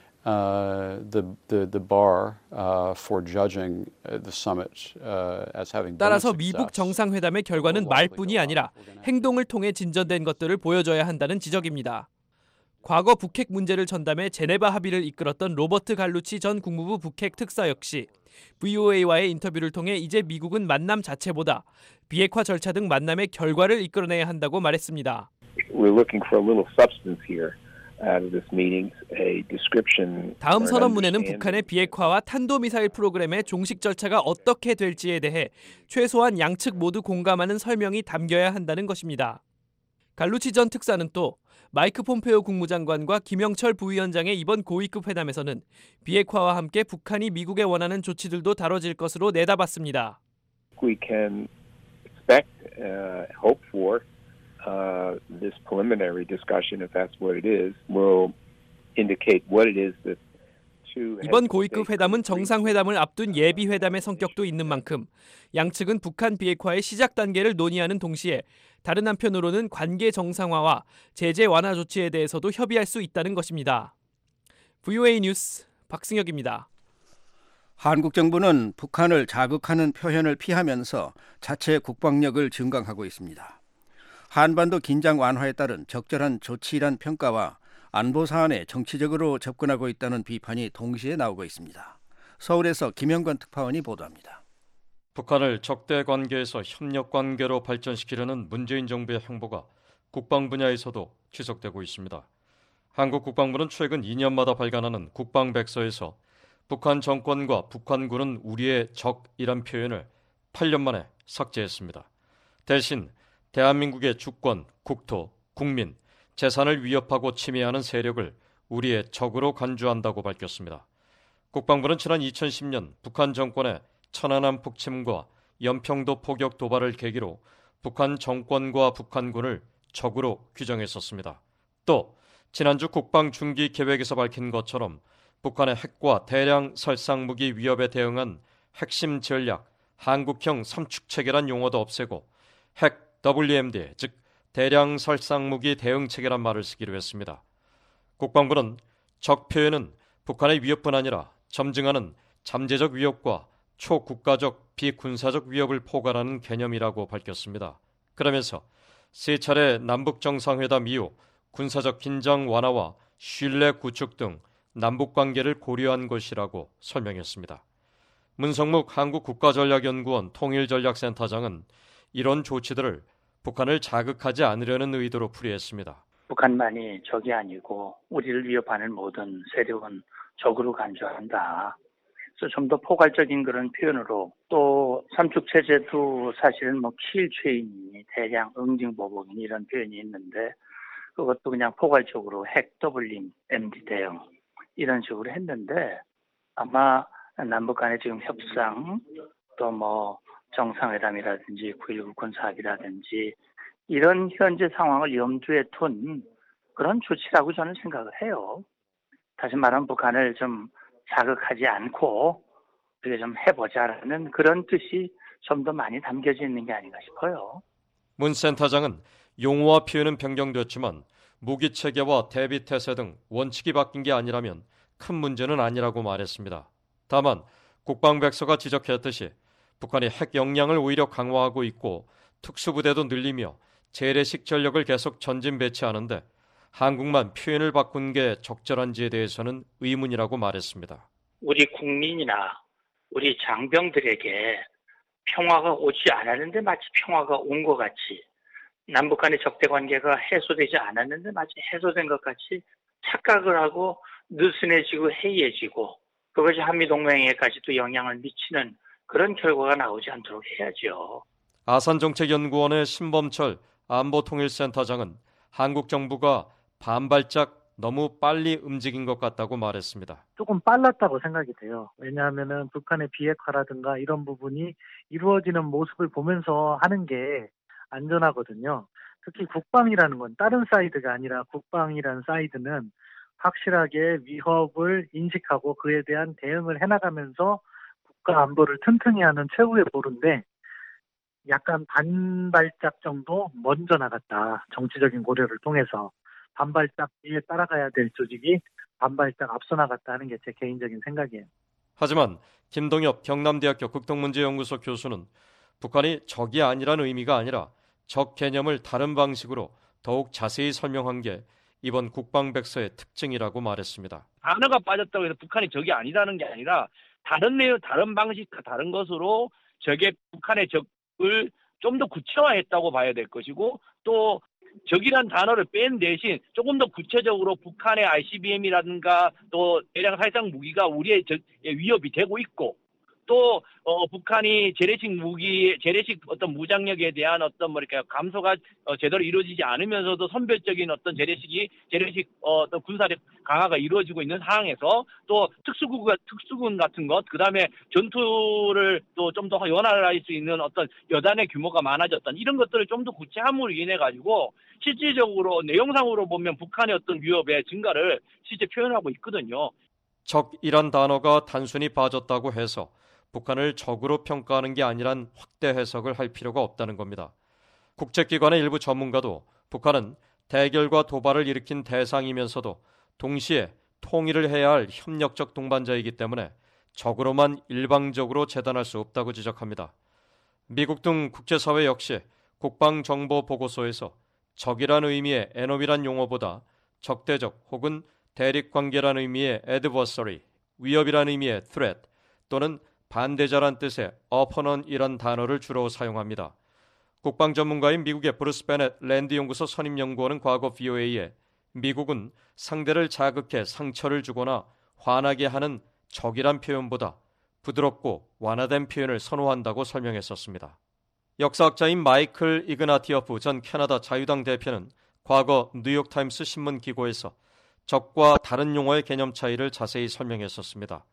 uh, the the the bar uh, for judging the summit uh, as having been 따라서 미북 정상회담의 결과는 말뿐이 아니라 행동을 통해 진전된 것들을 보여줘야 한다는 지적입니다. 과거 북핵 문제를 전담해 제네바 합의를 이끌었던 로버트 갈루치 전 국무부 북핵 특사 역시 브이오에이와의 인터뷰를 통해 이제 미국은 만남 자체보다 비핵화 절차 등 만남의 결과를 이끌어내야 한다고 말했습니다. We're looking for a little substance here out of this meeting, a description. 다음 선언문에는 북한의 비핵화와 탄도미사일 프로그램의 종식 절차가 어떻게 될지에 대해 최소한 양측 모두 공감하는 설명이 담겨야 한다는 것입니다. 갈루치 전 특사는 또 마이크 폼페오 국무장관과 김영철 부위원장의 이번 고위급 회담에서는 비핵화와 함께 북한이 미국에 원하는 조치들도 다뤄질 것으로 내다봤습니다. We can expect, uh, hope for uh, this preliminary discussion, if that's what it is, will indicate what it is that 이번 고위급 회담은 정상회담을 앞둔 예비회담의 성격도 있는 만큼 양측은 북한 비핵화의 시작 단계를 논의하는 동시에 다른 한편으로는 관계 정상화와 제재 완화 조치에 대해서도 협의할 수 있다는 것입니다. 브이오에이 뉴스 박승혁입니다. 한국 정부는 북한을 자극하는 표현을 피하면서 자체 국방력을 증강하고 있습니다. 한반도 긴장 완화에 따른 적절한 조치란 평가와 안보 사안에 정치적으로 접근하고 있다는 비판이 동시에 나오고 있습니다. 서울에서 김영관 특파원이 보도합니다. 북한을 적대 관계에서 협력 관계로 발전시키려는 문재인 정부의 행보가 국방 분야에서도 지속되고 있습니다. 한국 국방부는 최근 이 년마다 발간하는 국방백서에서 북한 정권과 북한군은 우리의 적이란 표현을 팔 년 만에 삭제했습니다. 대신 대한민국의 주권, 국토, 국민, 재산을 위협하고 침해하는 세력을 우리의 적으로 간주한다고 밝혔습니다. 국방부는 지난 이천십 년 북한 정권의 천안함 북침과 연평도 포격 도발을 계기로 북한 정권과 북한군을 적으로 규정했었습니다. 또 지난주 국방 중기 계획에서 밝힌 것처럼 북한의 핵과 대량 살상무기 위협에 대응한 핵심 전략, 한국형 삼축체계란 용어도 없애고 핵 더블유엠디, 즉 대량 살상무기 대응체계란 말을 쓰기로 했습니다. 국방부는 적 표현은 북한의 위협뿐 아니라 점증하는 잠재적 위협과 초국가적 비군사적 위협을 포괄하는 개념이라고 밝혔습니다. 그러면서 세 차례 남북 정상회담 이후 군사적 긴장 완화와 신뢰 구축 등 남북관계를 고려한 것이라고 설명했습니다. 문성묵 한국국가전략연구원 통일전략센터장은 이런 조치들을 북한을 자극하지 않으려는 의도로 풀이했습니다. 북한만이 적이 아니고 우리를 위협하는 모든 세력은 적으로 간주한다. 그래서 좀 더 포괄적인 그런 표현으로 또 삼축체제도 사실은 뭐 킬체인이 대량 응징보복인 이런 표현이 있는데 그것도 그냥 포괄적으로 핵 더블유엠디 대응 이런 식으로 했는데 아마 남북 간의 지금 협상 또 뭐 정상회담이라든지 구일구 군사합의라든지 이런 현재 상황을 염두에 둔 그런 조치라고 저는 생각을 해요. 다시 말하면 북한을 좀 자극하지 않고 우리가 좀 해보자라는 그런 뜻이 좀 더 많이 담겨져 있는 게 아닌가 싶어요. 문 센터장은 용어와 표현은 변경됐지만 무기체계와 대비태세 등 원칙이 바뀐 게 아니라면 큰 문제는 아니라고 말했습니다. 다만 국방백서가 지적했듯이 북한이 핵 역량을 오히려 강화하고 있고 특수부대도 늘리며 재래식 전력을 계속 전진 배치하는데 한국만 표현을 바꾼 게 적절한지에 대해서는 의문이라고 말했습니다. 우리 국민이나 우리 장병들에게 평화가 오지 않았는데 마치 평화가 온 것 같이, 남북 간의 적대 관계가 해소되지 않았는데 마치 해소된 것 같이 착각을 하고 느슨해지고 해이해지고, 그것이 한미동맹에까지도 영향을 미치는 그런 결과가 나오지 않도록 해야죠. 아산정책연구원의 신범철 안보통일센터장은 한국 정부가 반발짝 너무 빨리 움직인 것 같다고 말했습니다. 조금 빨랐다고 생각이 돼요. 왜냐하면은 북한의 비핵화라든가 이런 부분이 이루어지는 모습을 보면서 하는 게 안전하거든요. 특히 국방이라는 건 다른 사이드가 아니라 국방이라는 사이드는 확실하게 위협을 인식하고 그에 대한 대응을 해나가면서 국가 안보를 튼튼히 하는 최후의 보루인데, 약간 반발짝 정도 먼저 나갔다. 정치적인 고려를 통해서 반발짝 뒤에 따라가야 될 조직이 반발짝 앞서 나갔다 하는 게 제 개인적인 생각이에요. 하지만 김동엽 경남대학교 국통문제연구소 교수는 북한이 적이 아니라는 의미가 아니라 적 개념을 다른 방식으로 더욱 자세히 설명한 게 이번 국방백서의 특징이라고 말했습니다. 단어가 빠졌다고 해서 북한이 적이 아니라는 게 아니라 다른 내용, 다른 방식과 다른 것으로 적의 북한의 적을 좀 더 구체화했다고 봐야 될 것이고, 또 적이란 단어를 뺀 대신 조금 더 구체적으로 북한의 아이씨비엠이라든가 또 대량 살상 무기가 우리의 적, 위협이 되고 있고, 또 어, 북한이 재래식 무기, 재래식 어떤 무장력에 대한 어떤 뭐랄까 감소가 어, 제대로 이루어지지 않으면서도 선별적인 어떤 재래식이 재래식 어, 어떤 군사력 강화가 이루어지고 있는 상황에서 또 특수군 특수군 같은 것, 그 다음에 전투를 또 좀 더 연화할 수 있는 어떤 여단의 규모가 많아졌던 이런 것들을 좀 더 구체함으로 인해 가지고 실질적으로 내용상으로 보면 북한의 어떤 위협의 증가를 실제 표현하고 있거든요. 적이란 단어가 단순히 빠졌다고 해서 북한을 적으로 평가하는 게 아니란 확대 해석을 할 필요가 없다는 겁니다. 국제기관의 일부 전문가도 북한은 대결과 도발을 일으킨 대상이면서도 동시에 통일을 해야 할 협력적 동반자이기 때문에 적으로만 일방적으로 재단할 수 없다고 지적합니다. 미국 등 국제사회 역시 국방정보보고서에서 적이란 의미의 에너미란 용어보다 적대적 혹은 대립관계란 의미의 adversary, 위협이란 의미의 threat 또는 반대자란 뜻의 opponent이란 단어를 주로 사용합니다. 국방 전문가인 미국의 브루스 베넷 랜드 연구소 선임 연구원은 과거 브이오에이에 미국은 상대를 자극해 상처를 주거나 화나게 하는 적이란 표현보다 부드럽고 완화된 표현을 선호한다고 설명했었습니다. 역사학자인 마이클 이그나티어프 전 캐나다 자유당 대표는 과거 뉴욕타임스 신문 기고에서 적과 다른 용어의 개념 차이를 자세히 설명했었습니다.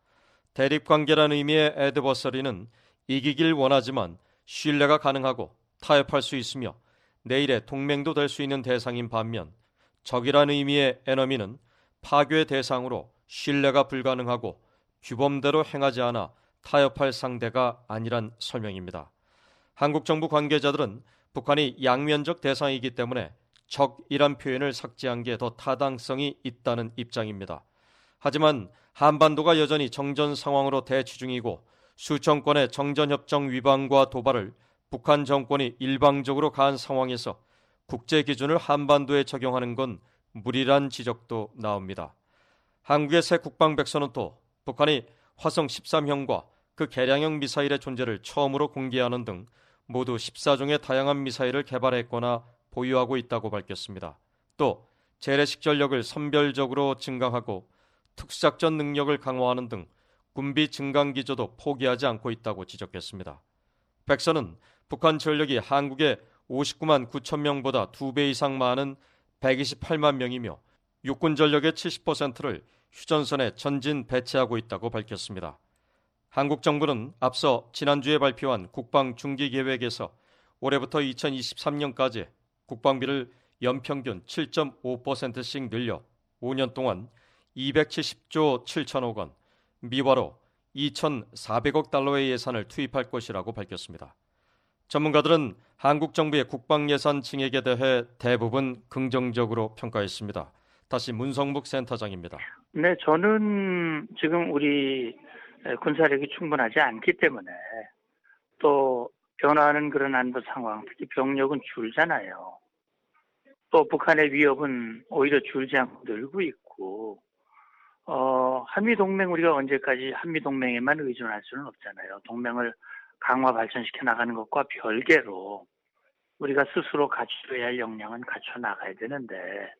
대립관계라는 의미의 애드버서리는 이기길 원하지만 신뢰가 가능하고 타협할 수 있으며 내일의 동맹도 될 수 있는 대상인 반면, 적이라는 의미의 에너미는 파괴 대상으로 신뢰가 불가능하고 규범대로 행하지 않아 타협할 상대가 아니란 설명입니다. 한국 정부 관계자들은 북한이 양면적 대상이기 때문에 적이란 표현을 삭제한 게 더 타당성이 있다는 입장입니다. 하지만 한반도가 여전히 정전 상황으로 대치 중이고 수천 건의 정전협정 위반과 도발을 북한 정권이 일방적으로 가한 상황에서 국제 기준을 한반도에 적용하는 건 무리란 지적도 나옵니다. 한국의 새 국방백서는 또 북한이 화성 십삼형과 그 개량형 미사일의 존재를 처음으로 공개하는 등 모두 십사 종의 다양한 미사일을 개발했거나 보유하고 있다고 밝혔습니다. 또 재래식 전력을 선별적으로 증강하고 특수작전 능력을 강화하는 등 군비 증강 기조도 포기하지 않고 있다고 지적했습니다. 백서는 북한 전력이 한국의 오십구만 구천 명보다 두 배 이상 많은 백이십팔만 명이며 육군 전력의 칠십 퍼센트를 휴전선에 전진 배치하고 있다고 밝혔습니다. 한국 정부는 앞서 지난주에 발표한 국방 중기 계획에서 올해부터 이천이십삼 년까지 국방비를 연평균 칠 점 오 퍼센트씩 늘려 오 년 동안 이백칠십조 칠천억 원, 미화로 이천사백억 달러의 예산을 투입할 것이라고 밝혔습니다. 전문가들은 한국 정부의 국방 예산 증액에 대해 대부분 긍정적으로 평가했습니다. 다시 문성묵 센터장입니다. 네, 저는 지금 우리 군사력이 충분하지 않기 때문에 또 변화하는 그런 안보 상황, 특히 병력은 줄잖아요. 또 북한의 위협은 오히려 줄지 않고 늘고 있고 어, 한미동맹 우리가 언제까지 한미동맹에만 의존할 수는 없잖아요. 동맹을 강화 발전시켜 나가는 것과 별개로 우리가 스스로 갖춰야 할 역량은 갖춰 나가야 되는데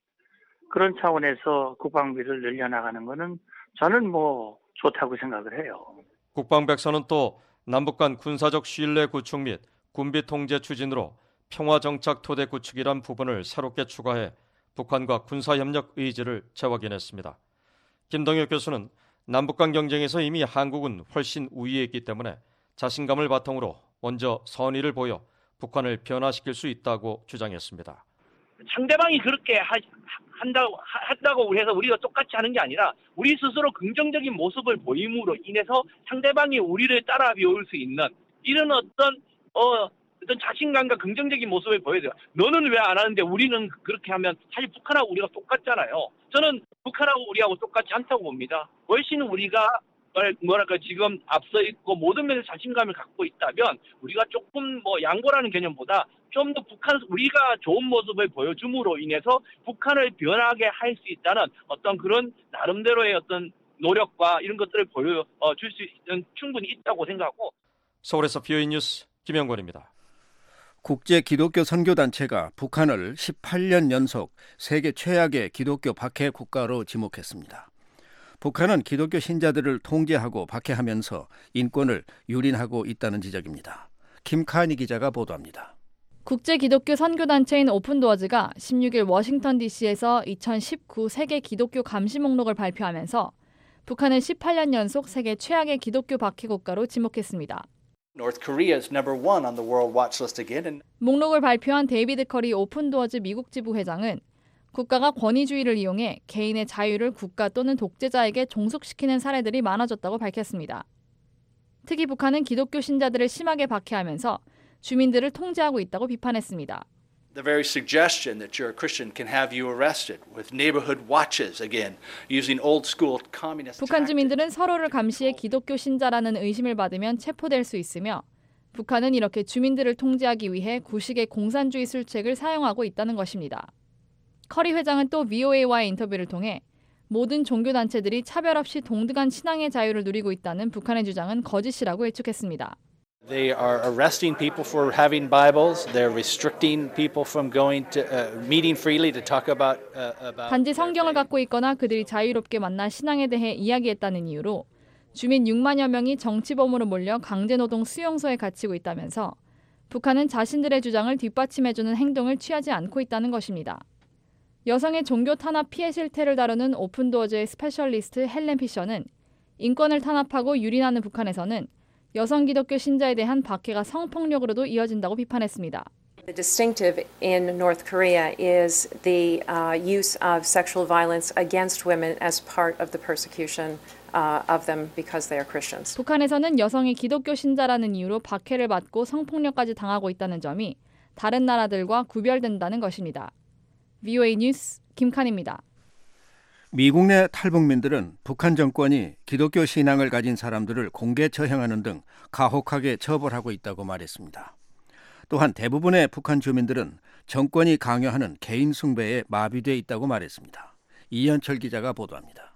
그런 차원에서 국방비를 늘려나가는 것은 저는 뭐 좋다고 생각을 해요. 국방백서는 또 남북 간 군사적 신뢰 구축 및 군비 통제 추진으로 평화정착 토대 구축이란 부분을 새롭게 추가해 북한과 군사협력 의지를 재확인했습니다. 김동혁 교수는 남북 간 경쟁에서 이미 한국은 훨씬 우위에 있기 때문에 자신감을 바탕으로 먼저 선의를 보여 북한을 변화시킬 수 있다고 주장했습니다. 상대방이 그렇게 하, 한다고, 한다고 해서 우리가 똑같이 하는 게 아니라 우리 스스로 긍정적인 모습을 보임으로 인해서 상대방이 우리를 따라 배울 수 있는 이런 어떤 어, 어떤 자신감과 긍정적인 모습을 보여야 돼요. 너는 왜 안 하는데 우리는 그렇게 하면 사실 북한하고 우리가 똑같잖아요. 저는 북한하고 우리하고 똑같지 않다고 봅니다. 훨씬 우리가 뭐랄까 지금 앞서 있고 모든 면에서 자신감을 갖고 있다면 우리가 조금 뭐 양보라는 개념보다 좀 더 북한 우리가 좋은 모습을 보여줌으로 인해서 북한을 변하게 할 수 있다는 어떤 그런 나름대로의 어떤 노력과 이런 것들을 보여줄 수 있는 충분히 있다고 생각하고. 서울에서 비오이 뉴스 김영권입니다. 국제 기독교 선교단체가 북한을 십팔 년 연속 세계 최악의 기독교 박해 국가로 지목했습니다. 북한은 기독교 신자들을 통제하고 박해하면서 인권을 유린하고 있다는 지적입니다. 김카니 기자가 보도합니다. 국제 기독교 선교단체인 오픈도어즈가 십육 일 워싱턴 디씨에서 이천십구 세계 기독교 감시 목록을 발표하면서 북한을 십팔 년 연속 세계 최악의 기독교 박해 국가로 지목했습니다. North Korea is number one on the world watch list again. And... 목록을 발표한 데이비드 커리 오픈도어즈 미국 지부 회장은 국가가 권위주의를 이용해 개인의 자유를 국가 또는 독재자에게 종속시키는 사례들이 많아졌다고 밝혔습니다. 특히 북한은 기독교 신자들을 심하게 박해하면서 주민들을 통제하고 있다고 비판했습니다. The very suggestion that you're a Christian can have you arrested with neighborhood watches again using old school communist. 북한 주민들은 서로를 감시해 기독교 신자라는 의심을 받으면 체포될 수 있으며 북한은 이렇게 주민들을 통제하기 위해 구식의 공산주의 술책을 사용하고 있다는 것입니다. 커리 회장은 또 브이오에이와의 인터뷰를 통해 모든 종교단체들이 차별 없이 동등한 신앙의 자유를 누리고 있다는 북한의 주장은 거짓이라고 일축했습니다. They are arresting people for having Bibles. They're restricting people from going to uh, meeting freely to talk about uh, about. 단지 성경을 갖고 있거나 그들이 자유롭게 만나 신앙에 대해 이야기했다는 이유로 주민 육만여 명이 정치범으로 몰려 강제노동 수용소에 갇히고 있다면서 북한은 자신들의 주장을 뒷받침해주는 행동을 취하지 않고 있다는 것입니다. 여성의 종교 탄압 피해 실태를 다루는 오픈도어즈의 스페셜리스트 헬렌 피셔는 인권을 탄압하고 유린하는 북한에서는 여성 기독교 신자에 대한 박해가 성폭력으로도 이어진다고 비판했습니다. The distinctive in North Korea is the uh, use of sexual violence against women as part of the persecution uh, of them because they are Christians. 북한에서는 여성이 기독교 신자라는 이유로 박해를 받고 성폭력까지 당하고 있다는 점이 다른 나라들과 구별된다는 것입니다. 브이오에이 뉴스 김칸입니다. 미국 내 탈북민들은 북한 정권이 기독교 신앙을 가진 사람들을 공개 처형하는 등 가혹하게 처벌하고 있다고 말했습니다. 또한 대부분의 북한 주민들은 정권이 강요하는 개인 숭배에 마비돼 있다고 말했습니다. 이현철 기자가 보도합니다.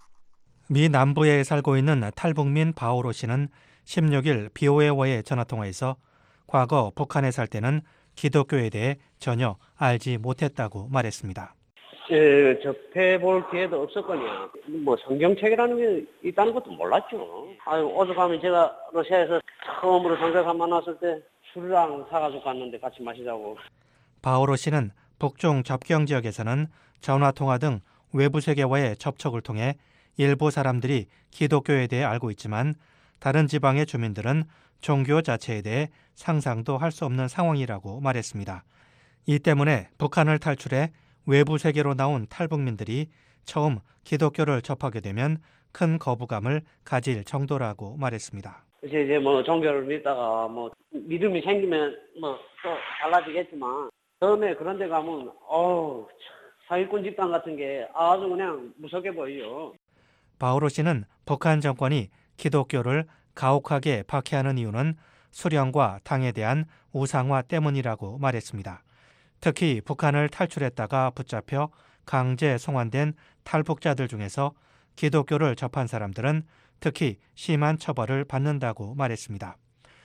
미 남부에 살고 있는 탈북민 바오로 씨는 십육 일 비오에이와의 전화통화에서 과거 북한에 살 때는 기독교에 대해 전혀 알지 못했다고 말했습니다. 예, 접해볼 기회도 없었거든요. 뭐 성경책이라는 게 있다는 것도 몰랐죠. 아유, 오죽하면 제가 러시아에서 처음으로 선교사 만났을 때 술이랑 사가지고 갔는데 같이 마시자고. 바오로 씨는 북중 접경 지역에서는 전화통화 등 외부 세계와의 접촉을 통해 일부 사람들이 기독교에 대해 알고 있지만 다른 지방의 주민들은 종교 자체에 대해 상상도 할 수 없는 상황이라고 말했습니다. 이 때문에 북한을 탈출해 외부 세계로 나온 탈북민들이 처음 기독교를 접하게 되면 큰 거부감을 가질 정도라고 말했습니다. 이제 이제 뭐 종교를 믿다가 뭐 믿음이 생기면 뭐 또 달라지겠지만 처음에 그런 데 가면 어우 사기꾼 집단 같은 게 아주 그냥 무섭게 보여요. 바오로 씨는 북한 정권이 기독교를 가혹하게 박해하는 이유는 수령과 당에 대한 우상화 때문이라고 말했습니다. 특히 북한을 탈출했다가 붙잡혀 강제 송환된 탈북자들 중에서 기독교를 접한 사람들은 특히 심한 처벌을 받는다고 말했습니다.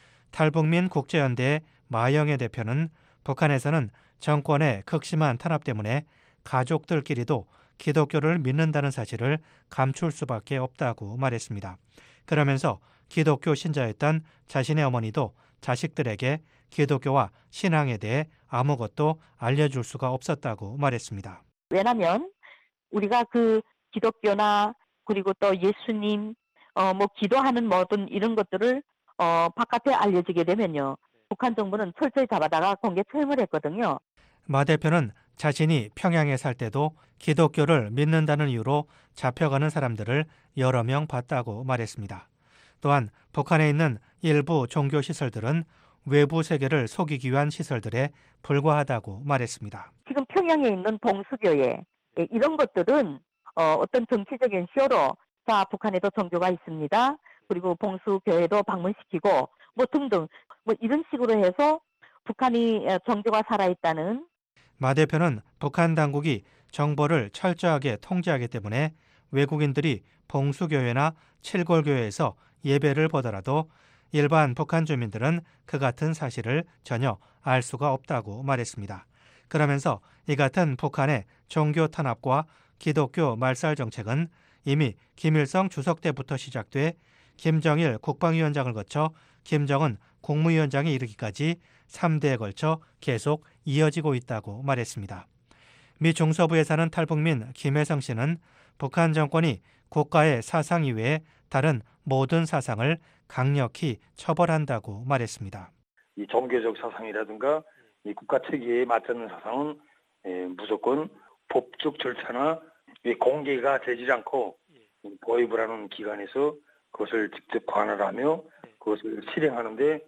탈북민 국제연대의 마영애 대표는 북한에서는 정권의 극심한 탄압 때문에 가족들끼리도 기독교를 믿는다는 사실을 감출 수밖에 없다고 말했습니다. 그러면서 기독교 신자였던 자신의 어머니도 자식들에게 기독교와 신앙에 대해 아무것도 알려줄 수가 없었다고 말했습니다. 왜냐하면 우리가 그 기독교나 그리고 또 예수님, 어, 뭐 기도하는 모든 이런 것들을 어, 바깥에 알려지게 되면요. 북한 정부는 철저히 잡아다가 공개 처형을 했거든요. 마 대표는 자신이 평양에 살 때도 기독교를 믿는다는 이유로 잡혀가는 사람들을 여러 명 봤다고 말했습니다. 또한 북한에 있는 일부 종교시설들은 외부 세계를 속이기 위한 시설들에 불과하다고 말했습니다. 지금 평양에 있는 봉수교회 이런 것들은 어, 어떤 정치적인 쇼로 자 북한에도 종교가 있습니다. 그리고 봉수교회도 방문시키고 뭐 등등 뭐 이런 식으로 해서 북한이 종교가 살아있다는. 마 대표는 북한 당국이 정보를 철저하게 통제하기 때문에 외국인들이 봉수교회나 칠골교회에서 예배를 보더라도 일반 북한 주민들은 그 같은 사실을 전혀 알 수가 없다고 말했습니다. 그러면서 이 같은 북한의 종교 탄압과 기독교 말살 정책은 이미 김일성 주석 때부터 시작돼 김정일 국방위원장을 거쳐 김정은 국무위원장에 이르기까지 삼 대에 걸쳐 계속 이어지고 있다고 말했습니다. 미 중서부에 사는 탈북민 김혜성 씨는 북한 정권이 국가의 사상 이외에 다른 모든 사상을 강력히 처벌한다고 말했습니다. 이 종교적 사상이라든가 이 국가 체계에 맞닿는 사상은 에, 무조건 법적 절차나 공개가 되지 않고 보위부라는 기관에서 그것을 직접 관할하며 그것을 실행하는데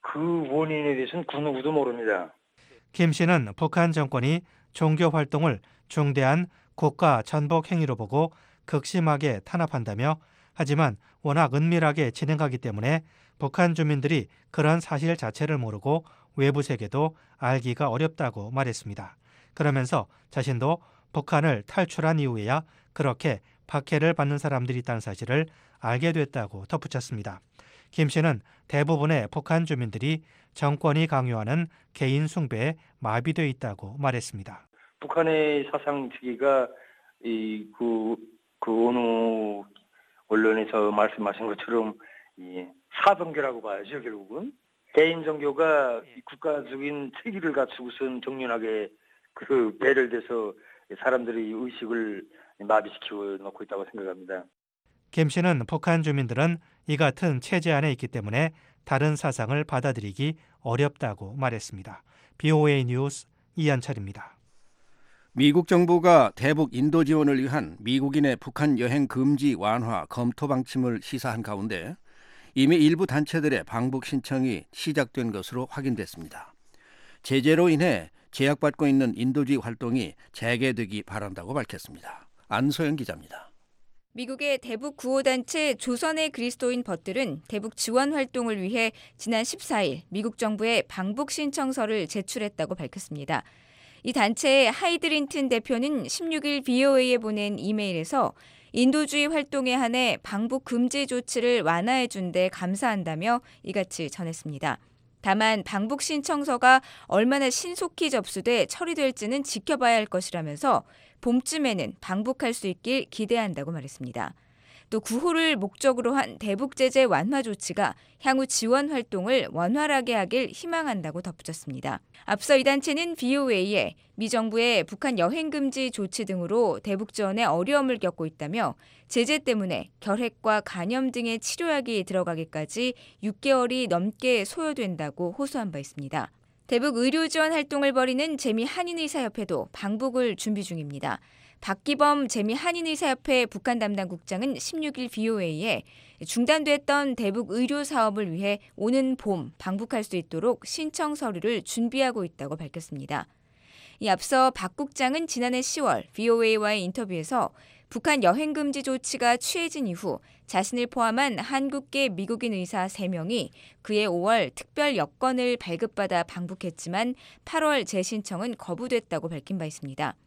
그 원인에 대해서는 그 누구도 모릅니다. 김 씨는 북한 정권이 종교 활동을 중대한 국가 전복 행위로 보고 극심하게 탄압한다며 하지만 워낙 은밀하게 진행하기 때문에 북한 주민들이 그런 사실 자체를 모르고 외부 세계도 알기가 어렵다고 말했습니다. 그러면서 자신도 북한을 탈출한 이후에야 그렇게 박해를 받는 사람들이 있다는 사실을 알게 됐다고 덧붙였습니다. 김 씨는 대부분의 북한 주민들이 정권이 강요하는 개인 숭배에 마비되어 있다고 말했습니다. 북한의 사상 체계가 이 그 그 어느 언론에서 말씀하신 것처럼 이 사종교라고 봐야죠. 결국은 개인 종교가 국가적인 체계를 갖추고선 정연하게 그 배를 대서 사람들의 의식을 마비시켜 놓고 있다고 생각합니다. 김 씨는 북한 주민들은 이 같은 체제 안에 있기 때문에 다른 사상을 받아들이기 어렵다고 말했습니다. 비오에이 뉴스 이한철입니다. 미국 정부가 대북 인도 지원을 위한 미국인의 북한 여행 금지 완화 검토 방침을 시사한 가운데 이미 일부 단체들의 방북 신청이 시작된 것으로 확인됐습니다. 제재로 인해 제약받고 있는 인도주의 활동이 재개되기 바란다고 밝혔습니다. 안소영 기자입니다. 미국의 대북 구호단체 조선의 그리스도인 벗들은 대북 지원 활동을 위해 지난 십사 일 미국 정부에 방북 신청서를 제출했다고 밝혔습니다. 이 단체의 하이드린튼 대표는 십육 일 비오에이에 보낸 이메일에서 인도주의 활동에 한해 방북 금지 조치를 완화해 준 데 감사한다며 이같이 전했습니다. 다만 방북 신청서가 얼마나 신속히 접수돼 처리될지는 지켜봐야 할 것이라면서 봄쯤에는 방북할 수 있길 기대한다고 말했습니다. 또 구호를 목적으로 한 대북 제재 완화 조치가 향후 지원 활동을 원활하게 하길 희망한다고 덧붙였습니다. 앞서 이 단체는 비오에이에 미 정부의 북한 여행 금지 조치 등으로 대북 지원에 어려움을 겪고 있다며 제재 때문에 결핵과 간염 등의 치료약이 들어가기까지 육 개월이 넘게 소요된다고 호소한 바 있습니다. 대북 의료 지원 활동을 벌이는 재미 한인의사협회도 방북을 준비 중입니다. 박기범 재미 한인의사협회 북한 담당 국장은 십육 일 비오에이에 중단됐던 대북 의료 사업을 위해 오는 봄 방북할 수 있도록 신청 서류를 준비하고 있다고 밝혔습니다. 이 앞서 박 국장은 지난해 시월 비오에이와의 인터뷰에서 북한 여행 금지 조치가 취해진 이후 자신을 포함한 한국계 미국인 의사 세 명이 그해 오월 특별 여권을 발급받아 방북했지만 팔월 재신청은 거부됐다고 밝힌 바 있습니다.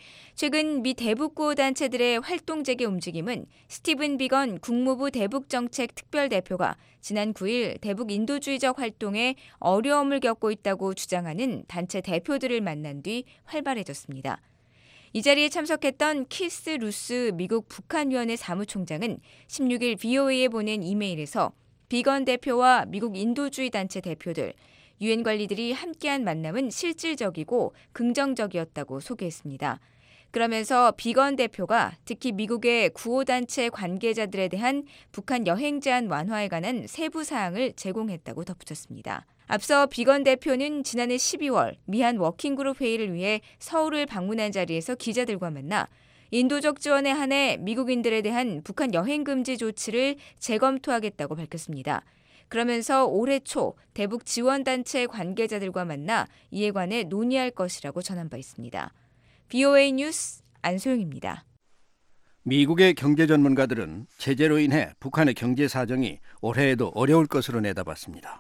최근 미 대북 구호 단체들의 활동 재개 움직임은 스티븐 비건 국무부 대북정책 특별대표가 지난 구일 대북 인도주의적 활동에 어려움을 겪고 있다고 주장하는 단체 대표들을 만난 뒤 활발해졌습니다. 이 자리에 참석했던 키스 루스 미국 북한위원회 사무총장은 십육일 브이오에이에 보낸 이메일에서 비건 대표와 미국 인도주의 단체 대표들, 유엔 관리들이 함께한 만남은 실질적이고 긍정적이었다고 소개했습니다. 그러면서 비건 대표가 특히 미국의 구호단체 관계자들에 대한 북한 여행 제한 완화에 관한 세부 사항을 제공했다고 덧붙였습니다. 앞서 비건 대표는 지난해 십이월 미한 워킹그룹 회의를 위해 서울을 방문한 자리에서 기자들과 만나 인도적 지원에 한해 미국인들에 대한 북한 여행 금지 조치를 재검토하겠다고 밝혔습니다. 그러면서 올해 초 대북 지원단체 관계자들과 만나 이에 관해 논의할 것이라고 전한 바 있습니다. 브이오에이 뉴스 안소영입니다. 미국의 경제 전문가들은 제재로 인해 북한의 경제 사정이 올해에도 어려울 것으로 내다봤습니다.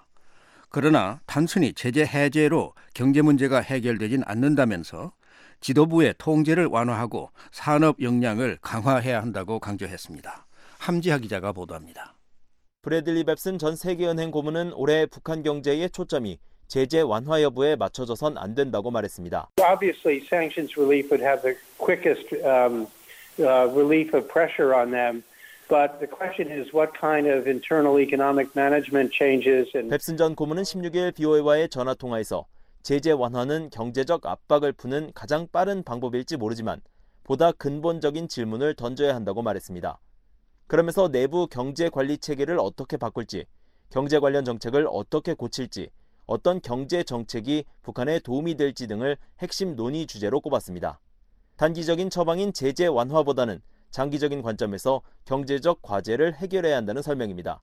그러나 단순히 제재 해제로 경제 문제가 해결되진 않는다면서 지도부의 통제를 완화하고 산업 역량을 강화해야 한다고 강조했습니다. 함지하 기자가 보도합니다. 브래들리 뱁슨 전 세계은행 고문은 올해 북한 경제의 초점이 제재 완화 여부에 맞춰져선 안 된다고 말했습니다. Obviously, sanctions relief would have the quickest um, uh, relief of pressure on them. But the question is what kind of internal economic management changes and 뱁슨 전 고문은 십육일 브이오에이와의 전화 통화에서 제재 완화는 경제적 압박을 푸는 가장 빠른 방법일지 모르지만 보다 근본적인 질문을 던져야 한다고 말했습니다. 그러면서 내부 경제 관리 체계를 어떻게 바꿀지, 경제 관련 정책을 어떻게 고칠지, 어떤 경제 정책이 북한에 도움이 될지 등을 핵심 논의 주제로 꼽았습니다. 단기적인 처방인 제재 완화보다는 장기적인 관점에서 경제적 과제를 해결해야 한다는 설명입니다.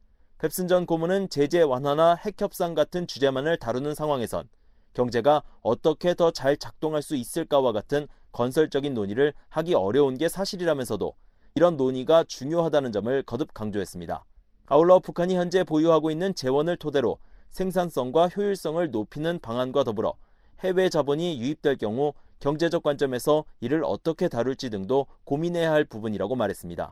뱁슨 전 고문은 제재 완화나 핵 협상 같은 주제만을 다루는 상황에선 경제가 어떻게 더 잘 작동할 수 있을까와 같은 건설적인 논의를 하기 어려운 게 사실이라면서도 이런 논의가 중요하다는 점을 거듭 강조했습니다. 아울러 북한이 현재 보유하고 있는 재원을 토대로 생산성과 효율성을 높이는 방안과 더불어 해외 자본이 유입될 경우 경제적 관점에서 이를 어떻게 다룰지 등도 고민해야 할 부분이라고 말했습니다.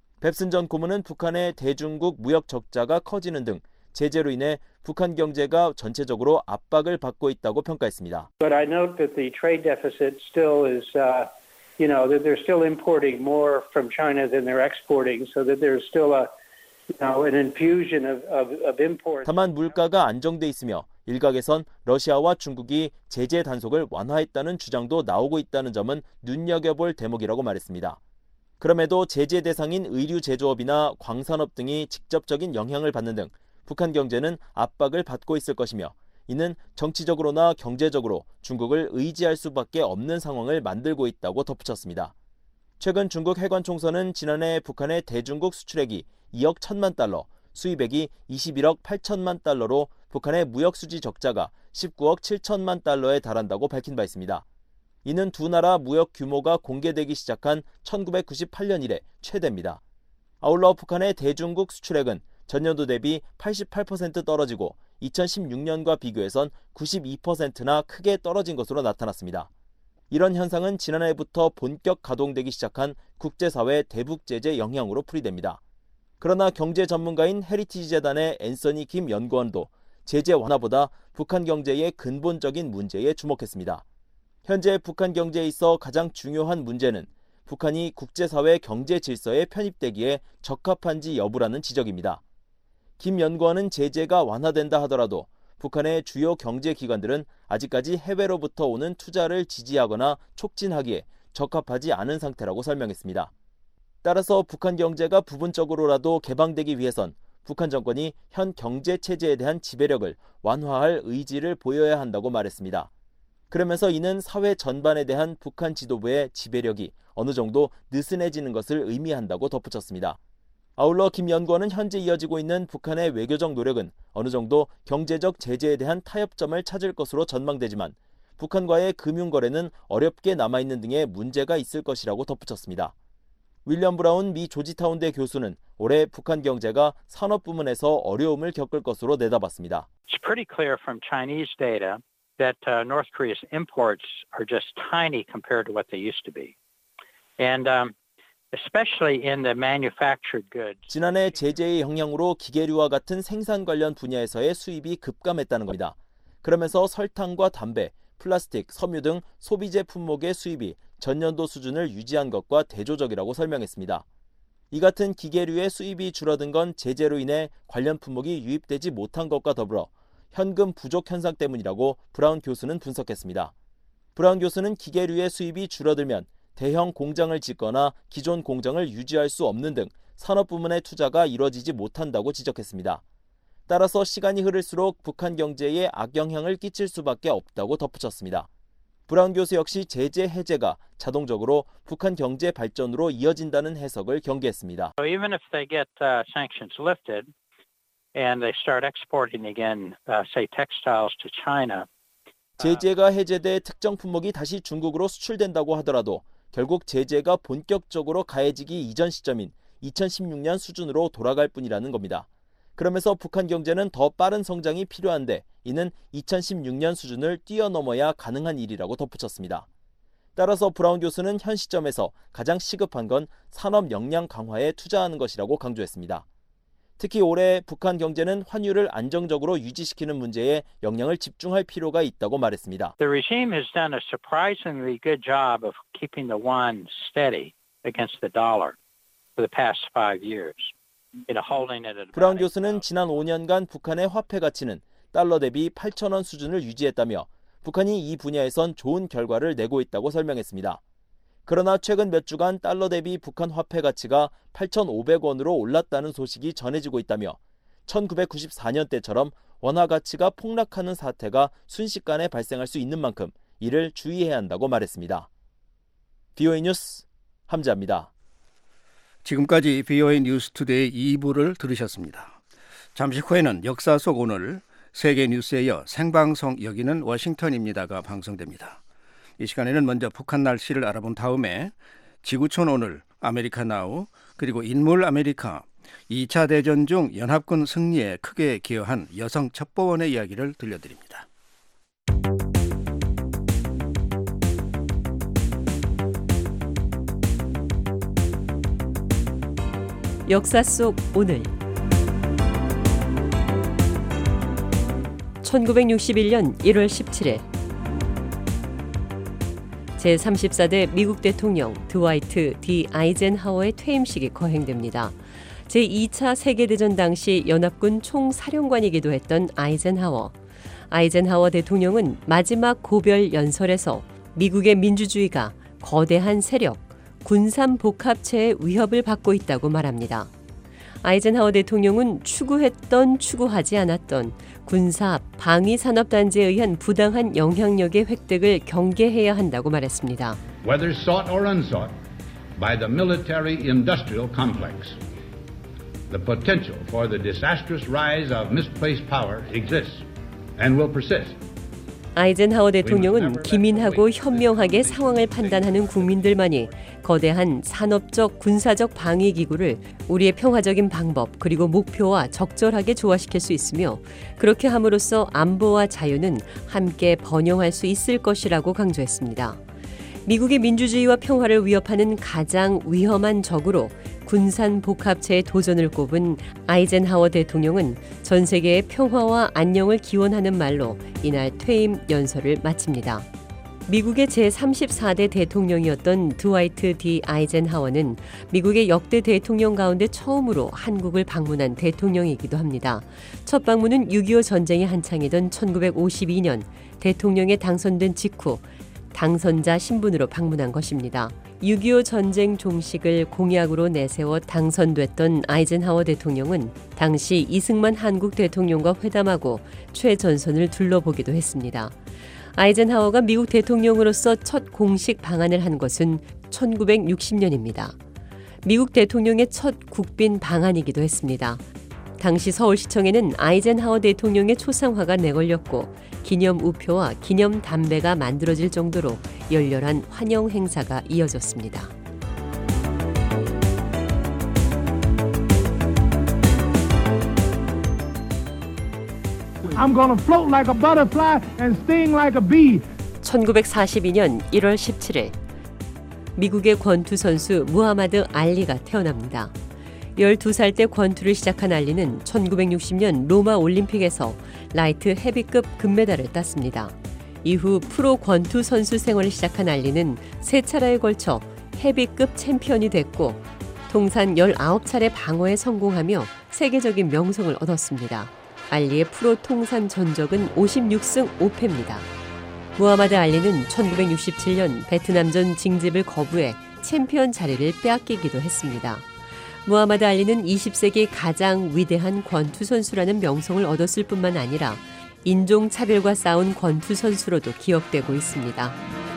뱁슨 전 고문은 북한의 대중국 무역 적자가 커지는 등 제재로 인해 북한 경제가 전체적으로 압박을 받고 있다고 평가했습니다. But I note that the trade deficit still is, uh, you know, that they're still importing more from China than they're exporting, so that there's still a, you know, an infusion of, of, of import. 다만 물가가 안정돼 있으며 일각에선 러시아와 중국이 제재 단속을 완화했다는 주장도 나오고 있다는 점은 눈여겨볼 대목이라고 말했습니다. 그럼에도 제재 대상인 의류 제조업이나 광산업 등이 직접적인 영향을 받는 등 북한 경제는 압박을 받고 있을 것이며 이는 정치적으로나 경제적으로 중국을 의지할 수밖에 없는 상황을 만들고 있다고 덧붙였습니다. 최근 중국 해관 총서는 지난해 북한의 대중국 수출액이 이억 천만 달러, 수입액이 이십일억 팔천만 달러로 북한의 무역수지 적자가 십구억 칠천만 달러에 달한다고 밝힌 바 있습니다. 이는 두 나라 무역 규모가 공개되기 시작한 천구백구십팔년 이래 최대입니다. 아울러 북한의 대중국 수출액은 전년도 대비 팔십팔 퍼센트 떨어지고 이천십육년과 비교해선 구십이 퍼센트나 크게 떨어진 것으로 나타났습니다. 이런 현상은 지난해부터 본격 가동되기 시작한 국제사회 대북 제재 영향으로 풀이됩니다. 그러나 경제 전문가인 헤리티지 재단의 앤서니 김 연구원도 제재 완화보다 북한 경제의 근본적인 문제에 주목했습니다. 현재 북한 경제에 있어 가장 중요한 문제는 북한이 국제사회 경제 질서에 편입되기에 적합한지 여부라는 지적입니다. 김 연구원은 제재가 완화된다 하더라도 북한의 주요 경제기관들은 아직까지 해외로부터 오는 투자를 지지하거나 촉진하기에 적합하지 않은 상태라고 설명했습니다. 따라서 북한 경제가 부분적으로라도 개방되기 위해선 북한 정권이 현 경제 체제에 대한 지배력을 완화할 의지를 보여야 한다고 말했습니다. 그러면서 이는 사회 전반에 대한 북한 지도부의 지배력이 어느 정도 느슨해지는 것을 의미한다고 덧붙였습니다. 아울러 김 연구원은 현재 이어지고 있는 북한의 외교적 노력은 어느 정도 경제적 제재에 대한 타협점을 찾을 것으로 전망되지만 북한과의 금융거래는 어렵게 남아있는 등의 문제가 있을 것이라고 덧붙였습니다. 윌리엄 브라운 미 조지타운대 교수는 올해 북한 경제가 산업 부문에서 어려움을 겪을 것으로 내다봤습니다. It's pretty clear from Chinese data that uh, North Korea's imports are just tiny compared to what they used to be. And um, especially in the manufactured goods. 지난해 제재의 영향으로 기계류와 같은 생산 관련 분야에서의 수입이 급감했다는 겁니다. 그러면서 설탕과 담배, 플라스틱, 섬유 등 소비재 품목의 수입이 전년도 수준을 유지한 것과 대조적이라고 설명했습니다. 이 같은 기계류의 수입이 줄어든 건 제재로 인해 관련 품목이 유입되지 못한 것과 더불어 현금 부족 현상 때문이라고 브라운 교수는 분석했습니다. 브라운 교수는 기계류의 수입이 줄어들면 대형 공장을 짓거나 기존 공장을 유지할 수 없는 등 산업 부문의 투자가 이뤄지지 못한다고 지적했습니다. 따라서 시간이 흐를수록 북한 경제에 악영향을 끼칠 수밖에 없다고 덧붙였습니다. 브라운 교수 역시 제재 해제가 자동적으로 북한 경제 발전으로 이어진다는 해석을 경계했습니다. So even if they get uh, sanctions lifted and they start exporting again, uh, say textiles to China. 제재가 해제돼 특정 품목이 다시 중국으로 수출된다고 하더라도 결국 제재가 본격적으로 가해지기 이전 시점인 이천십육 년 수준으로 돌아갈 뿐이라는 겁니다. 그러면서 북한 경제는 더 빠른 성장이 필요한데 이는 이천십육 년 수준을 뛰어넘어야 가능한 일이라고 덧붙였습니다. 따라서 브라운 교수는 현 시점에서 가장 시급한 건 산업 역량 강화에 투자하는 것이라고 강조했습니다. 특히 올해 북한 경제는 환율을 안정적으로 유지시키는 문제에 역량을 집중할 필요가 있다고 말했습니다. The regime has done a surprisingly good job of keeping the won steady against the dollar for the past five years. 브라운 교수는 지난 오 년간 북한의 화폐 가치는 달러 대비 팔천 원 수준을 유지했다며 북한이 이 분야에선 좋은 결과를 내고 있다고 설명했습니다. 그러나 최근 몇 주간 달러 대비 북한 화폐 가치가 팔천오백 원으로 올랐다는 소식이 전해지고 있다며 천구백구십사 년대처럼 원화 가치가 폭락하는 사태가 순식간에 발생할 수 있는 만큼 이를 주의해야 한다고 말했습니다. 비오에이 뉴스 함자입니다. 지금까지 비오에이 뉴스투데이 이 부를 들으셨습니다. 잠시 후에는 역사 속 오늘 세계 뉴스에 이어 생방송 여기는 워싱턴입니다가 방송됩니다. 이 시간에는 먼저 북한 날씨를 알아본 다음에 지구촌 오늘, 아메리카 나우, 그리고 인물 아메리카, 이 차 대전 중 연합군 승리에 크게 기여한 여성 첩보원의 이야기를 들려드립니다. 역사 속 오늘 천구백육십일 년 일월 십칠일 제삼십사 대 미국 대통령 드와이트 D. 아이젠하워의 퇴임식이 거행됩니다. 제이 차 세계대전 당시 연합군 총사령관이기도 했던 아이젠하워. 아이젠하워 대통령은 마지막 고별 연설에서 미국의 민주주의가 거대한 세력, 군산 복합체의 위협을 받고 있다고 말합니다. 아이젠하워 대통령은 추구했던 추구하지 않았던 군사 방위 산업단지에 의한 부당한 영향력의 획득을 경계해야 한다고 말했습니다. Whether sought or unsought by the military-industrial complex, the potential for the disastrous rise of misplaced power exists and will persist. 아이젠하워 대통령은 기민하고 현명하게 상황을 판단하는 국민들만이 거대한 산업적, 군사적 방위 기구를 우리의 평화적인 방법 그리고 목표와 적절하게 조화시킬 수 있으며 그렇게 함으로써 안보와 자유는 함께 번영할 수 있을 것이라고 강조했습니다. 미국의 민주주의와 평화를 위협하는 가장 위험한 적으로 군산 복합체의 도전을 꼽은 아이젠하워 대통령은 전 세계의 평화와 안녕을 기원하는 말로 이날 퇴임 연설을 마칩니다. 미국의 제삼십사 대 대통령이었던 드와이트 D. 아이젠하워는 미국의 역대 대통령 가운데 처음으로 한국을 방문한 대통령이기도 합니다. 첫 방문은 육이오 전쟁이 한창이던 천구백오십이 년 대통령에 당선된 직후 당선자 신분으로 방문한 것입니다. 육이오 전쟁 종식을 공약으로 내세워 당선됐던 아이젠하워 대통령은 당시 이승만 한국 대통령과 회담하고 최전선을 둘러보기도 했습니다. 아이젠하워가 미국 대통령으로서 첫 공식 방한을 한 것은 천구백육십 년입니다. 미국 대통령의 첫 국빈 방한이기도 했습니다. 당시 서울시청에는 아이젠하워 대통령의 초상화가 내걸렸고 기념 우표와 기념 담배가 만들어질 정도로 열렬한 환영 행사가 이어졌습니다. I'm gonna float like a butterfly and sting like a bee. 천구백사십이 년 일월 십칠일 미국의 권투 선수 무하마드 알리가 태어납니다. 열두 살 때 권투를 시작한 알리는 천구백육십 년 로마 올림픽에서 라이트 헤비급 금메달을 땄습니다. 이후 프로 권투 선수 생활을 시작한 알리는 세 차례에 걸쳐 헤비급 챔피언이 됐고 통산 열아홉 차례 방어에 성공하며 세계적인 명성을 얻었습니다. 알리의 프로 통산 전적은 오십육 승 오 패입니다. 무하마드 알리는 천구백육십칠 년 베트남전 징집을 거부해 챔피언 자리를 빼앗기기도 했습니다. 무하마드 알리는 이십 세기 가장 위대한 권투 선수라는 명성을 얻었을 뿐만 아니라 인종차별과 싸운 권투 선수로도 기억되고 있습니다.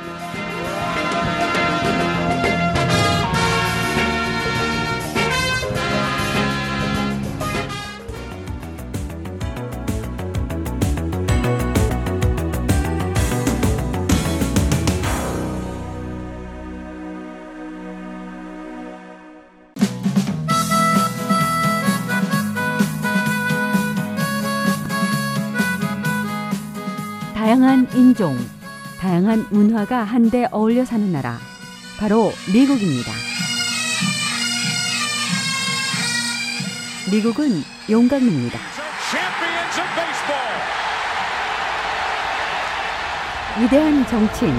다양한 인종, 다양한 문화가 한데 어울려 사는 나라, 바로 미국입니다. 미국은 용광로입니다. 위대한 정치인,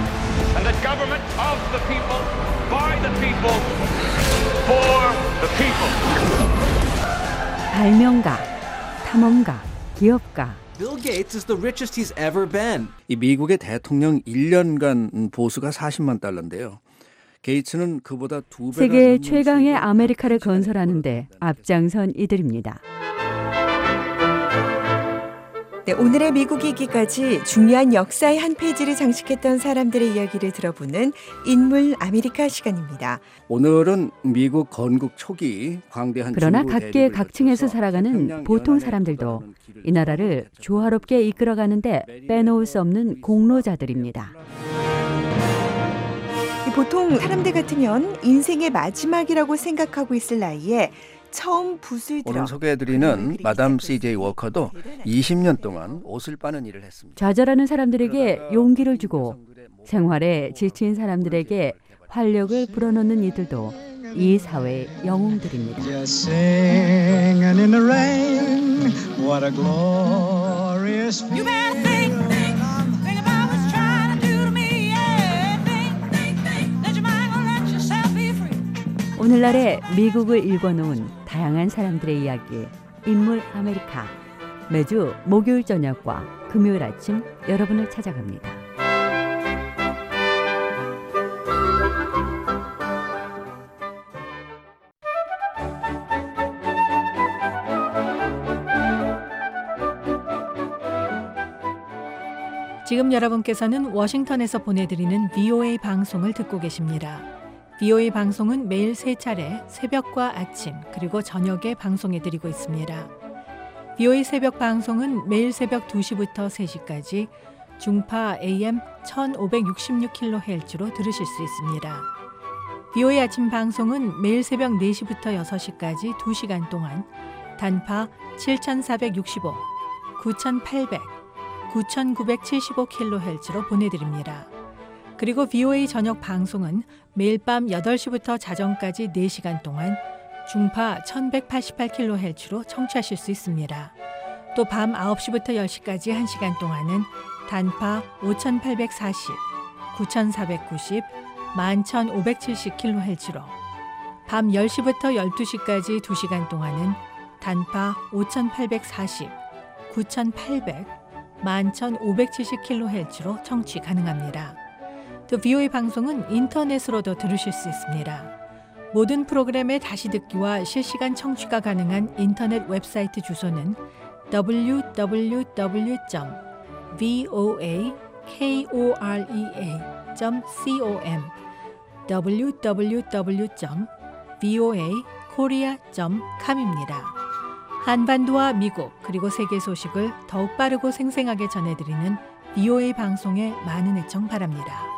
발명가, 탐험가, 기업가, Bill Gates is the richest he's ever been. 이 미국의 대통령 일 년간 보수가 사십만 달러인데요. 게이츠는 그보다 두 배가 세계 최강의 아메리카를 건설하는데 앞장선 이들입니다. 네, 오늘의 미국 이기까지 중요한 역사의 한 페이지를 장식했던 사람들의 이야기를 들어보는 인물 아메리카 시간입니다. 오늘은 미국 건국 초기 광대한 그러나 각계 각층에서 살아가는 보통 사람들도 이 나라를 조화롭게 이끌어가는데 빼놓을 수 없는 공로자들입니다. 보통 사람들 같으면 인생의 마지막이라고 생각하고 있을 나이에 처음 붓을 들어 오늘 소개해드리는 마담 씨제이 워커도 이십 년 동안 옷을 빠는 일을 했습니다. 좌절하는 사람들에게 용기를 주고 생활에 지친 사람들에게 활력을 불어넣는 이들도 이 사회의 영웅들입니다. 오늘날의 미국을 읽어놓은 다양한 사람들의 이야기, 인물 아메리카. 매주 목요일 저녁과 금요일 아침 여러분을 찾아갑니다. 지금 여러분께서는 워싱턴에서 보내드리는 브이오에이 방송을 듣고 계십니다. 브이오에이 방송은 매일 세 차례 새벽과 아침 그리고 저녁에 방송해드리고 있습니다. 브이오에이 새벽 방송은 매일 새벽 두 시부터 세 시까지 중파 에이엠 천오백육십육 킬로헤르츠로 들으실 수 있습니다. 브이오에이 아침 방송은 매일 새벽 네 시부터 여섯 시까지 두 시간 동안 단파 칠천사백육십오, 구천팔백, 구천구백칠십오 킬로헤르츠로 보내드립니다. 그리고 브이오에이 저녁 방송은 매일 밤 여덟 시부터 자정까지 네 시간 동안 중파 천백팔십팔 킬로헤르츠로 청취하실 수 있습니다. 또 밤 아홉 시부터 열 시까지 한 시간 동안은 단파 오천팔백사십, 구천사백구십, 만 천오백칠십 킬로헤르츠로 밤 열 시부터 열두 시까지 두 시간 동안은 단파 오천팔백사십, 구천팔백, 만 천오백칠십 킬로헤르츠로 청취 가능합니다. 또 브이오에이 방송은 인터넷으로도 들으실 수 있습니다. 모든 프로그램의 다시 듣기와 실시간 청취가 가능한 인터넷 웹사이트 주소는 더블유 더블유 더블유 점 브이오에이 코리아 점 컴 더블유 더블유 더블유 점 브이오에이 코리아 점 컴입니다. 한반도와 미국 그리고 세계 소식을 더욱 빠르고 생생하게 전해드리는 브이오에이 방송에 많은 애청 바랍니다.